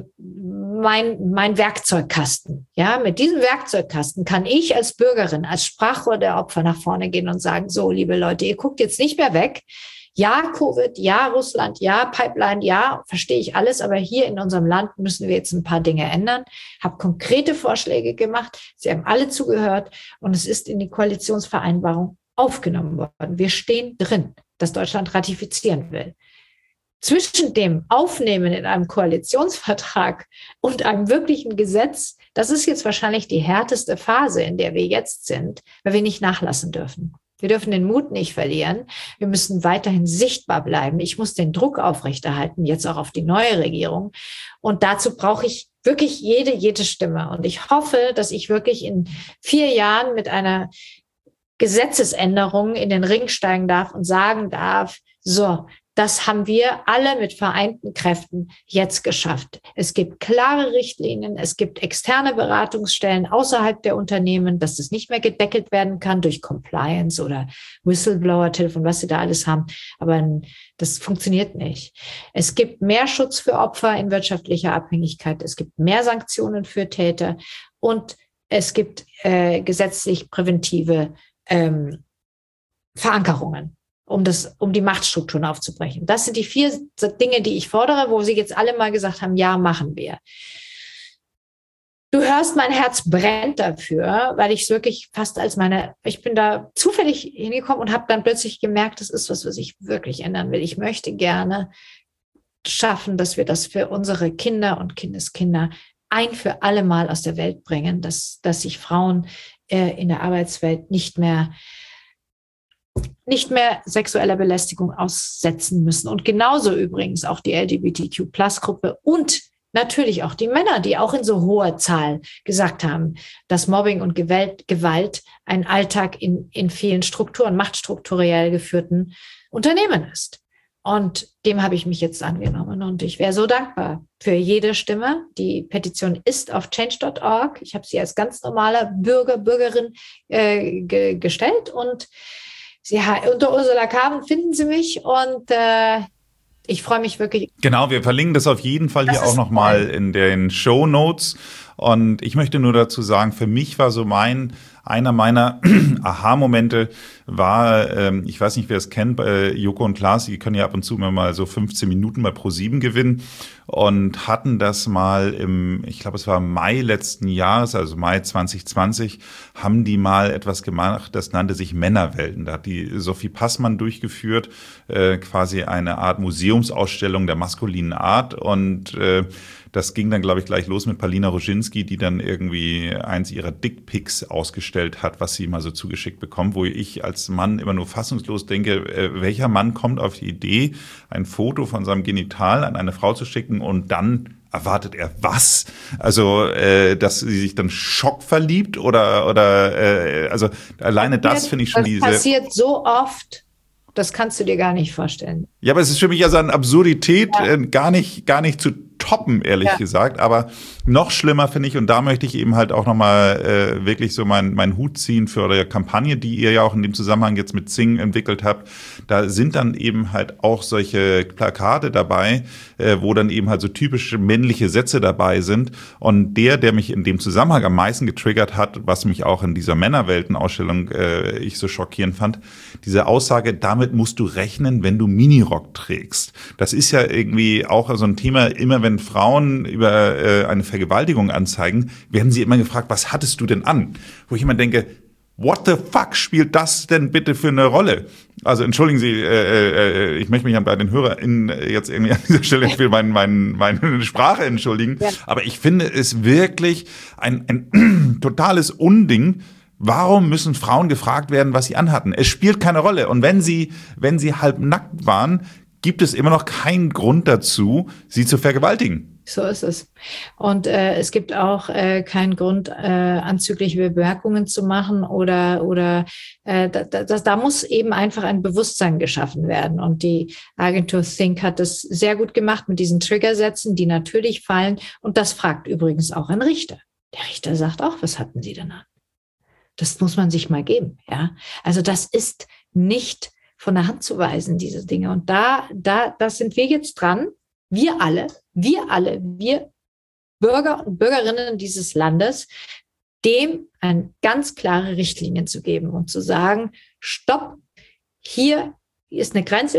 Werkzeugkasten. Ja, mit diesem Werkzeugkasten kann ich als Bürgerin, als Sprachrohr der Opfer nach vorne gehen und sagen, so, liebe Leute, ihr guckt jetzt nicht mehr weg. Ja, Covid, ja, Russland, ja, Pipeline, ja, verstehe ich alles. Aber hier in unserem Land müssen wir jetzt ein paar Dinge ändern. Habe konkrete Vorschläge gemacht. Sie haben alle zugehört und es ist in die Koalitionsvereinbarung aufgenommen worden. Wir stehen drin, dass Deutschland ratifizieren will. zwischen dem Aufnehmen in einem Koalitionsvertrag und einem wirklichen Gesetz, das ist jetzt wahrscheinlich die härteste Phase, in der wir jetzt sind, weil wir nicht nachlassen dürfen. Wir dürfen den Mut nicht verlieren. Wir müssen weiterhin sichtbar bleiben. Ich muss den Druck aufrechterhalten, jetzt auch auf die neue Regierung. Und dazu brauche ich wirklich jede Stimme. Und ich hoffe, dass ich wirklich in 4 Jahren mit einer Gesetzesänderung in den Ring steigen darf und sagen darf, so, das haben wir alle mit vereinten Kräften jetzt geschafft. Es gibt klare Richtlinien, es gibt externe Beratungsstellen außerhalb der Unternehmen, dass das nicht mehr gedeckelt werden kann durch Compliance oder Whistleblower-Telefon, was sie da alles haben. Aber das funktioniert nicht. Es gibt mehr Schutz für Opfer in wirtschaftlicher Abhängigkeit. Es gibt mehr Sanktionen für Täter und es gibt gesetzlich präventive Verankerungen, um die Machtstrukturen aufzubrechen. Das sind die 4 Dinge, die ich fordere, wo Sie jetzt alle mal gesagt haben, ja, machen wir. Du hörst, mein Herz brennt dafür, weil ich es wirklich fast ich bin da zufällig hingekommen und habe dann plötzlich gemerkt, das ist was ich wirklich ändern will. Ich möchte gerne schaffen, dass wir das für unsere Kinder und Kindeskinder ein für alle Mal aus der Welt bringen, dass sich Frauen in der Arbeitswelt nicht mehr sexueller Belästigung aussetzen müssen. Und genauso übrigens auch die LGBTQ-Plus-Gruppe und natürlich auch die Männer, die auch in so hoher Zahl gesagt haben, dass Mobbing und Gewalt ein Alltag in vielen Strukturen, machtstrukturell geführten Unternehmen ist. Und dem habe ich mich jetzt angenommen und ich wäre so dankbar für jede Stimme. Die Petition ist auf change.org. Ich habe sie als ganz normaler Bürgerin gestellt und unter Ursula Carven finden Sie mich und ich freue mich wirklich. Genau, wir verlinken das auf jeden Fall hier auch nochmal in den Shownotes. Und ich möchte nur dazu sagen, für mich war so einer meiner Aha-Momente war, ich weiß nicht, wer es kennt, bei Joko und Klaas, die können ja ab und zu mal so 15 Minuten bei ProSieben gewinnen und hatten das mal ich glaube, es war Mai letzten Jahres, also Mai 2020, haben die mal etwas gemacht, das nannte sich Männerwelten. Da hat die Sophie Passmann durchgeführt, quasi eine Art Museumsausstellung der maskulinen Art und das ging dann, glaube ich, gleich los mit Paulina Roginski, die dann irgendwie eins ihrer Dickpics ausgestellt hat, was sie mal so zugeschickt bekommt, wo ich als Mann immer nur fassungslos denke, welcher Mann kommt auf die Idee, ein Foto von seinem Genital an eine Frau zu schicken und dann erwartet er was? Also, dass sie sich dann schockverliebt oder also alleine das finde ich schon Das passiert so oft. Das kannst du dir gar nicht vorstellen. Ja, aber es ist für mich also an Absurdität gar nicht zu toppen, ehrlich gesagt. Aber noch schlimmer finde ich, und da möchte ich eben halt auch nochmal wirklich so meinen Hut ziehen für eure Kampagne, die ihr ja auch in dem Zusammenhang jetzt mit Sing entwickelt habt. Da sind dann eben halt auch solche Plakate dabei, wo dann eben halt so typische männliche Sätze dabei sind. Und der mich in dem Zusammenhang am meisten getriggert hat, was mich auch in dieser Männerwelten-Ausstellung ich so schockierend fand, diese Aussage, damit musst du rechnen, wenn du Minirock trägst. Das ist ja irgendwie auch so ein Thema, immer wenn Frauen über eine Vergewaltigung anzeigen, werden sie immer gefragt, was hattest du denn an? Wo ich immer denke, what the fuck spielt das denn bitte für eine Rolle? Also entschuldigen Sie, ich möchte mich bei den HörerInnen jetzt irgendwie an dieser Stelle für meine Sprache entschuldigen, aber ich finde es wirklich ein totales Unding. Warum müssen Frauen gefragt werden, was sie anhatten? Es spielt keine Rolle. Und wenn sie halb nackt waren, gibt es immer noch keinen Grund dazu, sie zu vergewaltigen. So ist es. Und es gibt auch keinen Grund, anzügliche Bemerkungen zu machen oder da muss eben einfach ein Bewusstsein geschaffen werden. Und die Agentur Think hat das sehr gut gemacht mit diesen Triggersätzen, die natürlich fallen. Und das fragt übrigens auch ein Richter. Der Richter sagt auch, was hatten Sie denn an? Das muss man sich mal geben, ja. Also das ist nicht von der Hand zu weisen, diese Dinge. Und da sind wir jetzt dran. Wir alle, wir Bürger und Bürgerinnen dieses Landes, dem ganz klare Richtlinien zu geben und zu sagen, stopp, hier ist eine Grenze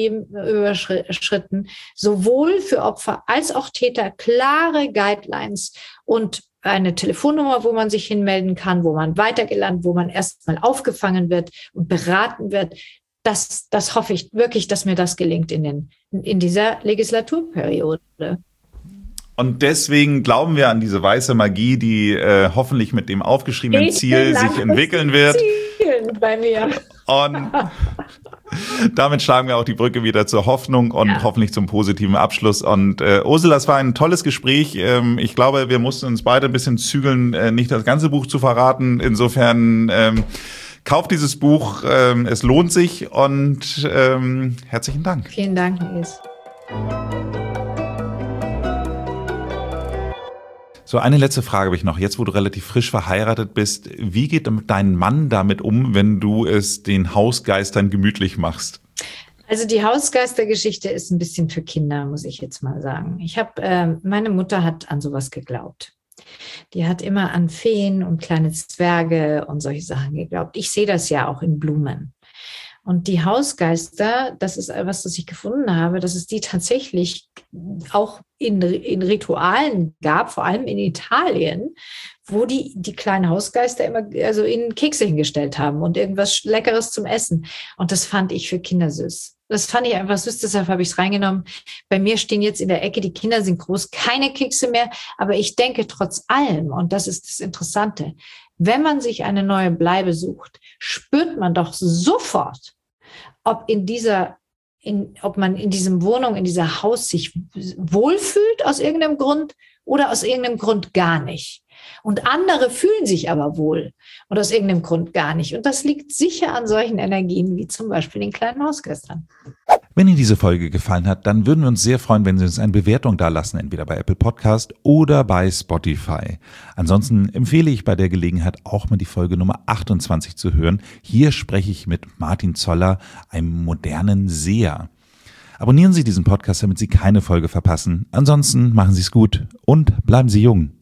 überschritten, sowohl für Opfer als auch Täter, klare Guidelines und eine Telefonnummer, wo man sich hinmelden kann, wo man weitergelandet, wo man erstmal aufgefangen wird und beraten wird. das hoffe ich wirklich, dass mir das gelingt in dieser Legislaturperiode. Und deswegen glauben wir an diese weiße Magie, die hoffentlich mit dem aufgeschriebenen Ziel sich entwickeln wird. Zielen bei mir. Und damit schlagen wir auch die Brücke wieder zur Hoffnung und hoffentlich zum positiven Abschluss. Und Ursula, es war ein tolles Gespräch. Ich glaube, wir mussten uns beide ein bisschen zügeln, nicht das ganze Buch zu verraten. Insofern kauft dieses Buch, es lohnt sich und herzlichen Dank. Vielen Dank, Nils. So, eine letzte Frage habe ich noch. Jetzt, wo du relativ frisch verheiratet bist, wie geht dein Mann damit um, wenn du es den Hausgeistern gemütlich machst? Also die Hausgeistergeschichte ist ein bisschen für Kinder, muss ich jetzt mal sagen. Meine Mutter hat an sowas geglaubt. Die hat immer an Feen und kleine Zwerge und solche Sachen geglaubt. Ich sehe das ja auch in Blumen. Und die Hausgeister, das ist etwas, das ich gefunden habe, dass es die tatsächlich auch in Ritualen gab, vor allem in Italien, wo die kleinen Hausgeister immer in Kekse hingestellt haben und irgendwas Leckeres zum Essen. Und das fand ich für Kinder süß. Das fand ich einfach süß, deshalb habe ich es reingenommen. Bei mir stehen jetzt in der Ecke, die Kinder sind groß, keine Kekse mehr, aber ich denke trotz allem, und das ist das Interessante, wenn man sich eine neue Bleibe sucht, spürt man doch sofort, ob man in diesem Wohnung, in dieser Haus sich wohlfühlt aus irgendeinem Grund oder aus irgendeinem Grund gar nicht. Und andere fühlen sich aber wohl und aus irgendeinem Grund gar nicht. Und das liegt sicher an solchen Energien wie zum Beispiel den kleinen Hausgeistern. Wenn Ihnen diese Folge gefallen hat, dann würden wir uns sehr freuen, wenn Sie uns eine Bewertung dalassen, entweder bei Apple Podcast oder bei Spotify. Ansonsten empfehle ich bei der Gelegenheit auch mal die Folge Nummer 28 zu hören. Hier spreche ich mit Martin Zoller, einem modernen Seher. Abonnieren Sie diesen Podcast, damit Sie keine Folge verpassen. Ansonsten machen Sie es gut und bleiben Sie jung.